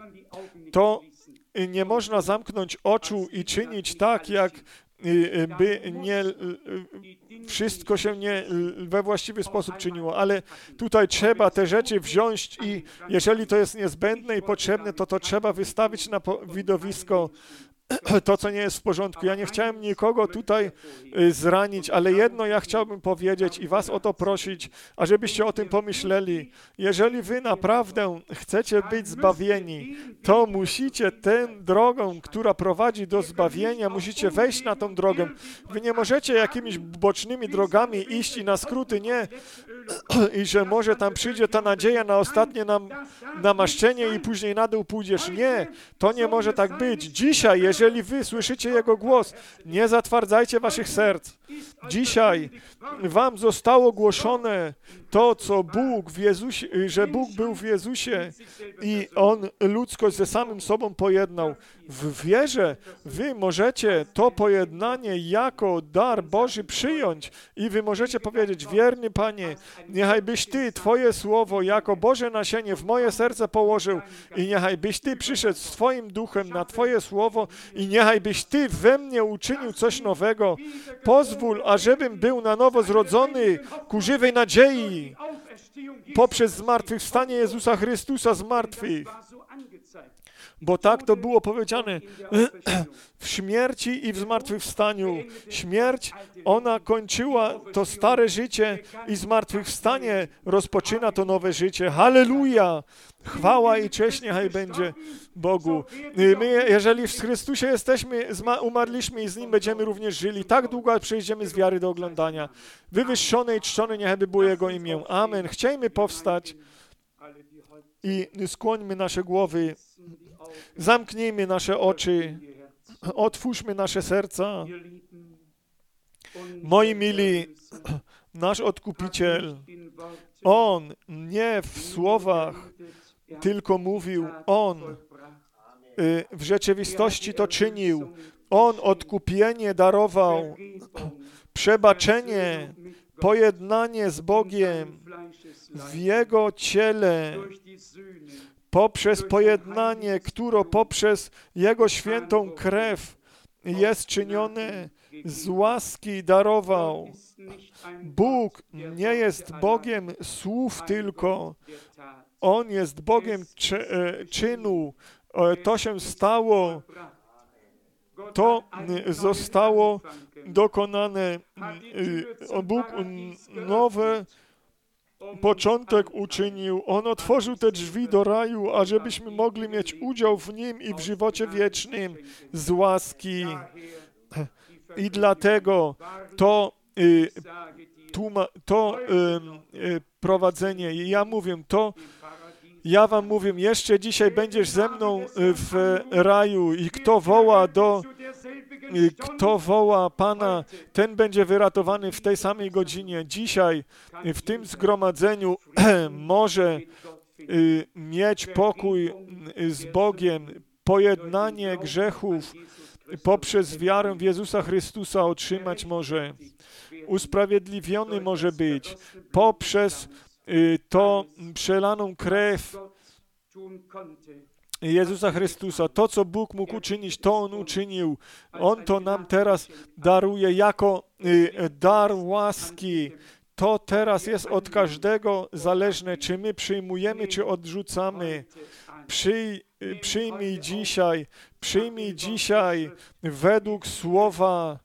to nie można zamknąć oczu i czynić tak, jak by nie wszystko się nie we właściwy sposób czyniło, ale tutaj trzeba te rzeczy wziąć i jeżeli to jest niezbędne i potrzebne, to trzeba wystawić na widowisko to, co nie jest w porządku. Ja nie chciałem nikogo tutaj zranić, ale jedno ja chciałbym powiedzieć i was o to prosić, ażebyście o tym pomyśleli. Jeżeli wy naprawdę chcecie być zbawieni, to musicie tę drogą, która prowadzi do zbawienia, musicie wejść na tą drogę. Wy nie możecie jakimiś bocznymi drogami iść i na skróty nie i że może tam przyjdzie ta nadzieja na ostatnie namaszczenie i później na dół pójdziesz. Nie, to nie może tak być. Dzisiaj, jeżeli wy słyszycie Jego głos, nie zatwardzajcie waszych serc. Dzisiaj wam zostało głoszone to, co Bóg w Jezusie, że Bóg był w Jezusie i On ludzkość ze samym sobą pojednał. W wierze wy możecie to pojednanie jako dar Boży przyjąć i wy możecie powiedzieć: wierny Panie, niechaj byś Ty, Twoje słowo jako Boże nasienie w moje serce położył i niechaj byś Ty przyszedł z Twoim duchem na Twoje słowo i niechaj byś Ty we mnie uczynił coś nowego. Pozwól, ażebym był na nowo zrodzony ku żywej nadziei poprzez zmartwychwstanie Jezusa Chrystusa z martwych. Bo tak to było powiedziane w śmierci i w zmartwychwstaniu. Śmierć, ona kończyła to stare życie i zmartwychwstanie rozpoczyna to nowe życie. Halleluja! Chwała i cześć niechaj będzie Bogu. My, jeżeli w Chrystusie jesteśmy, umarliśmy i z Nim będziemy również żyli, tak długo, aż przejdziemy z wiary do oglądania. Wywyższone i czczone niechaj by było Jego imię. Amen. Chciejmy powstać i skłońmy nasze głowy. Zamknijmy nasze oczy, otwórzmy nasze serca. Moi mili, nasz Odkupiciel, On nie w słowach tylko mówił, On w rzeczywistości to czynił. On odkupienie darował, przebaczenie, pojednanie z Bogiem w Jego ciele, poprzez pojednanie, które poprzez Jego świętą krew jest czynione, z łaski darował. Bóg nie jest Bogiem słów tylko, On jest Bogiem czynu. To się stało, to zostało dokonane. Bóg nowy początek uczynił. On otworzył te drzwi do raju, ażebyśmy mogli mieć udział w Nim i w żywocie wiecznym z łaski. I dlatego to prowadzenie, ja wam mówię, jeszcze dzisiaj będziesz ze mną w raju i kto woła Pana, ten będzie wyratowany w tej samej godzinie. Dzisiaj w tym zgromadzeniu może mieć pokój z Bogiem, pojednanie grzechów poprzez wiarę w Jezusa Chrystusa otrzymać może. Usprawiedliwiony może być poprzez to przelaną krew Jezusa Chrystusa. To, co Bóg mógł uczynić, to On uczynił. On to nam teraz daruje jako dar łaski. To teraz jest od każdego zależne, czy my przyjmujemy, czy odrzucamy. Przyjmij dzisiaj według słowa,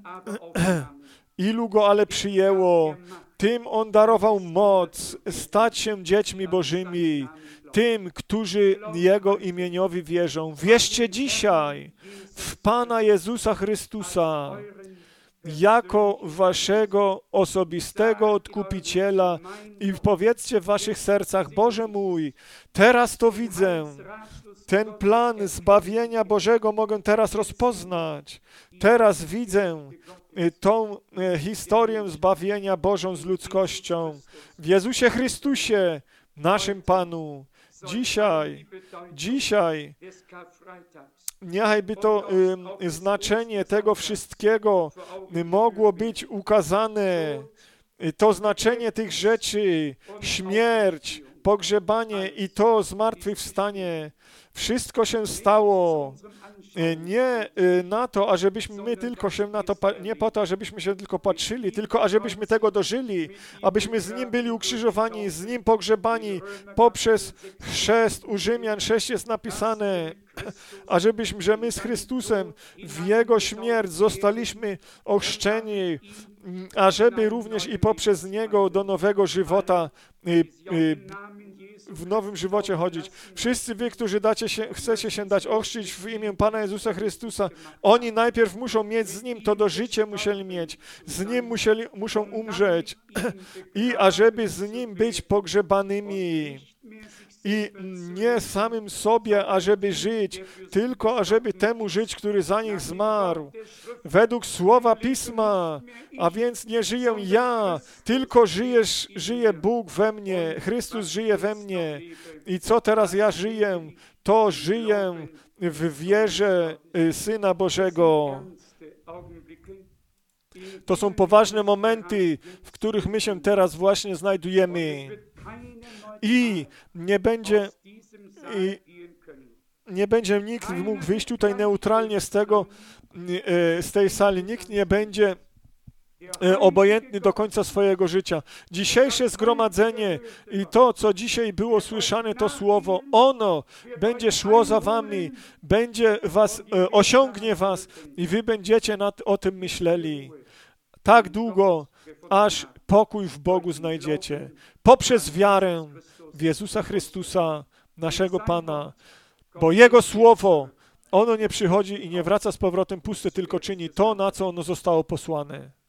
ilu go ale przyjęło, tym On darował moc stać się dziećmi Bożymi, tym, którzy Jego imieniowi wierzą. Wierzcie dzisiaj w Pana Jezusa Chrystusa jako waszego osobistego Odkupiciela i powiedzcie w waszych sercach: Boże mój, teraz to widzę. Ten plan zbawienia Bożego mogę teraz rozpoznać. Teraz widzę tą historię zbawienia Bożą z ludzkością w Jezusie Chrystusie, naszym Panu. Dzisiaj niechajby to znaczenie tego wszystkiego mogło być ukazane. To znaczenie tych rzeczy, śmierć, pogrzebanie i to zmartwychwstanie, wszystko się stało nie na to, ażebyśmy my tylko się na to, nie po to, ażebyśmy się tylko patrzyli, tylko ażebyśmy tego dożyli, abyśmy z Nim byli ukrzyżowani, z Nim pogrzebani poprzez chrzest. U Rzymian 6 jest napisane, ażebyśmy, że my z Chrystusem w Jego śmierć zostaliśmy ochrzczeni, ażeby również i poprzez Niego do nowego żywota w nowym żywocie chodzić. Wszyscy wy, którzy chcecie się dać ochrzcić w imię Pana Jezusa Chrystusa, oni najpierw muszą mieć z Nim, to do życia musieli mieć. Z Nim muszą umrzeć i ażeby z Nim być pogrzebanymi. I nie samym sobie, ażeby żyć, tylko ażeby temu żyć, który za nich zmarł. Według słowa Pisma, a więc nie żyję ja, tylko żyje Bóg we mnie, Chrystus żyje we mnie. I co teraz ja żyję? To żyję w wierze Syna Bożego. To są poważne momenty, w których my się teraz właśnie znajdujemy. I nie będzie nikt mógł wyjść tutaj neutralnie z tej sali. Nikt nie będzie obojętny do końca swojego życia. Dzisiejsze zgromadzenie i to, co dzisiaj było słyszane, to słowo, ono będzie szło za wami, osiągnie was i wy będziecie o tym myśleli. Tak długo, aż pokój w Bogu znajdziecie. Poprzez wiarę w Jezusa Chrystusa, naszego Pana, bo Jego Słowo, ono nie przychodzi i nie wraca z powrotem puste, tylko czyni to, na co ono zostało posłane.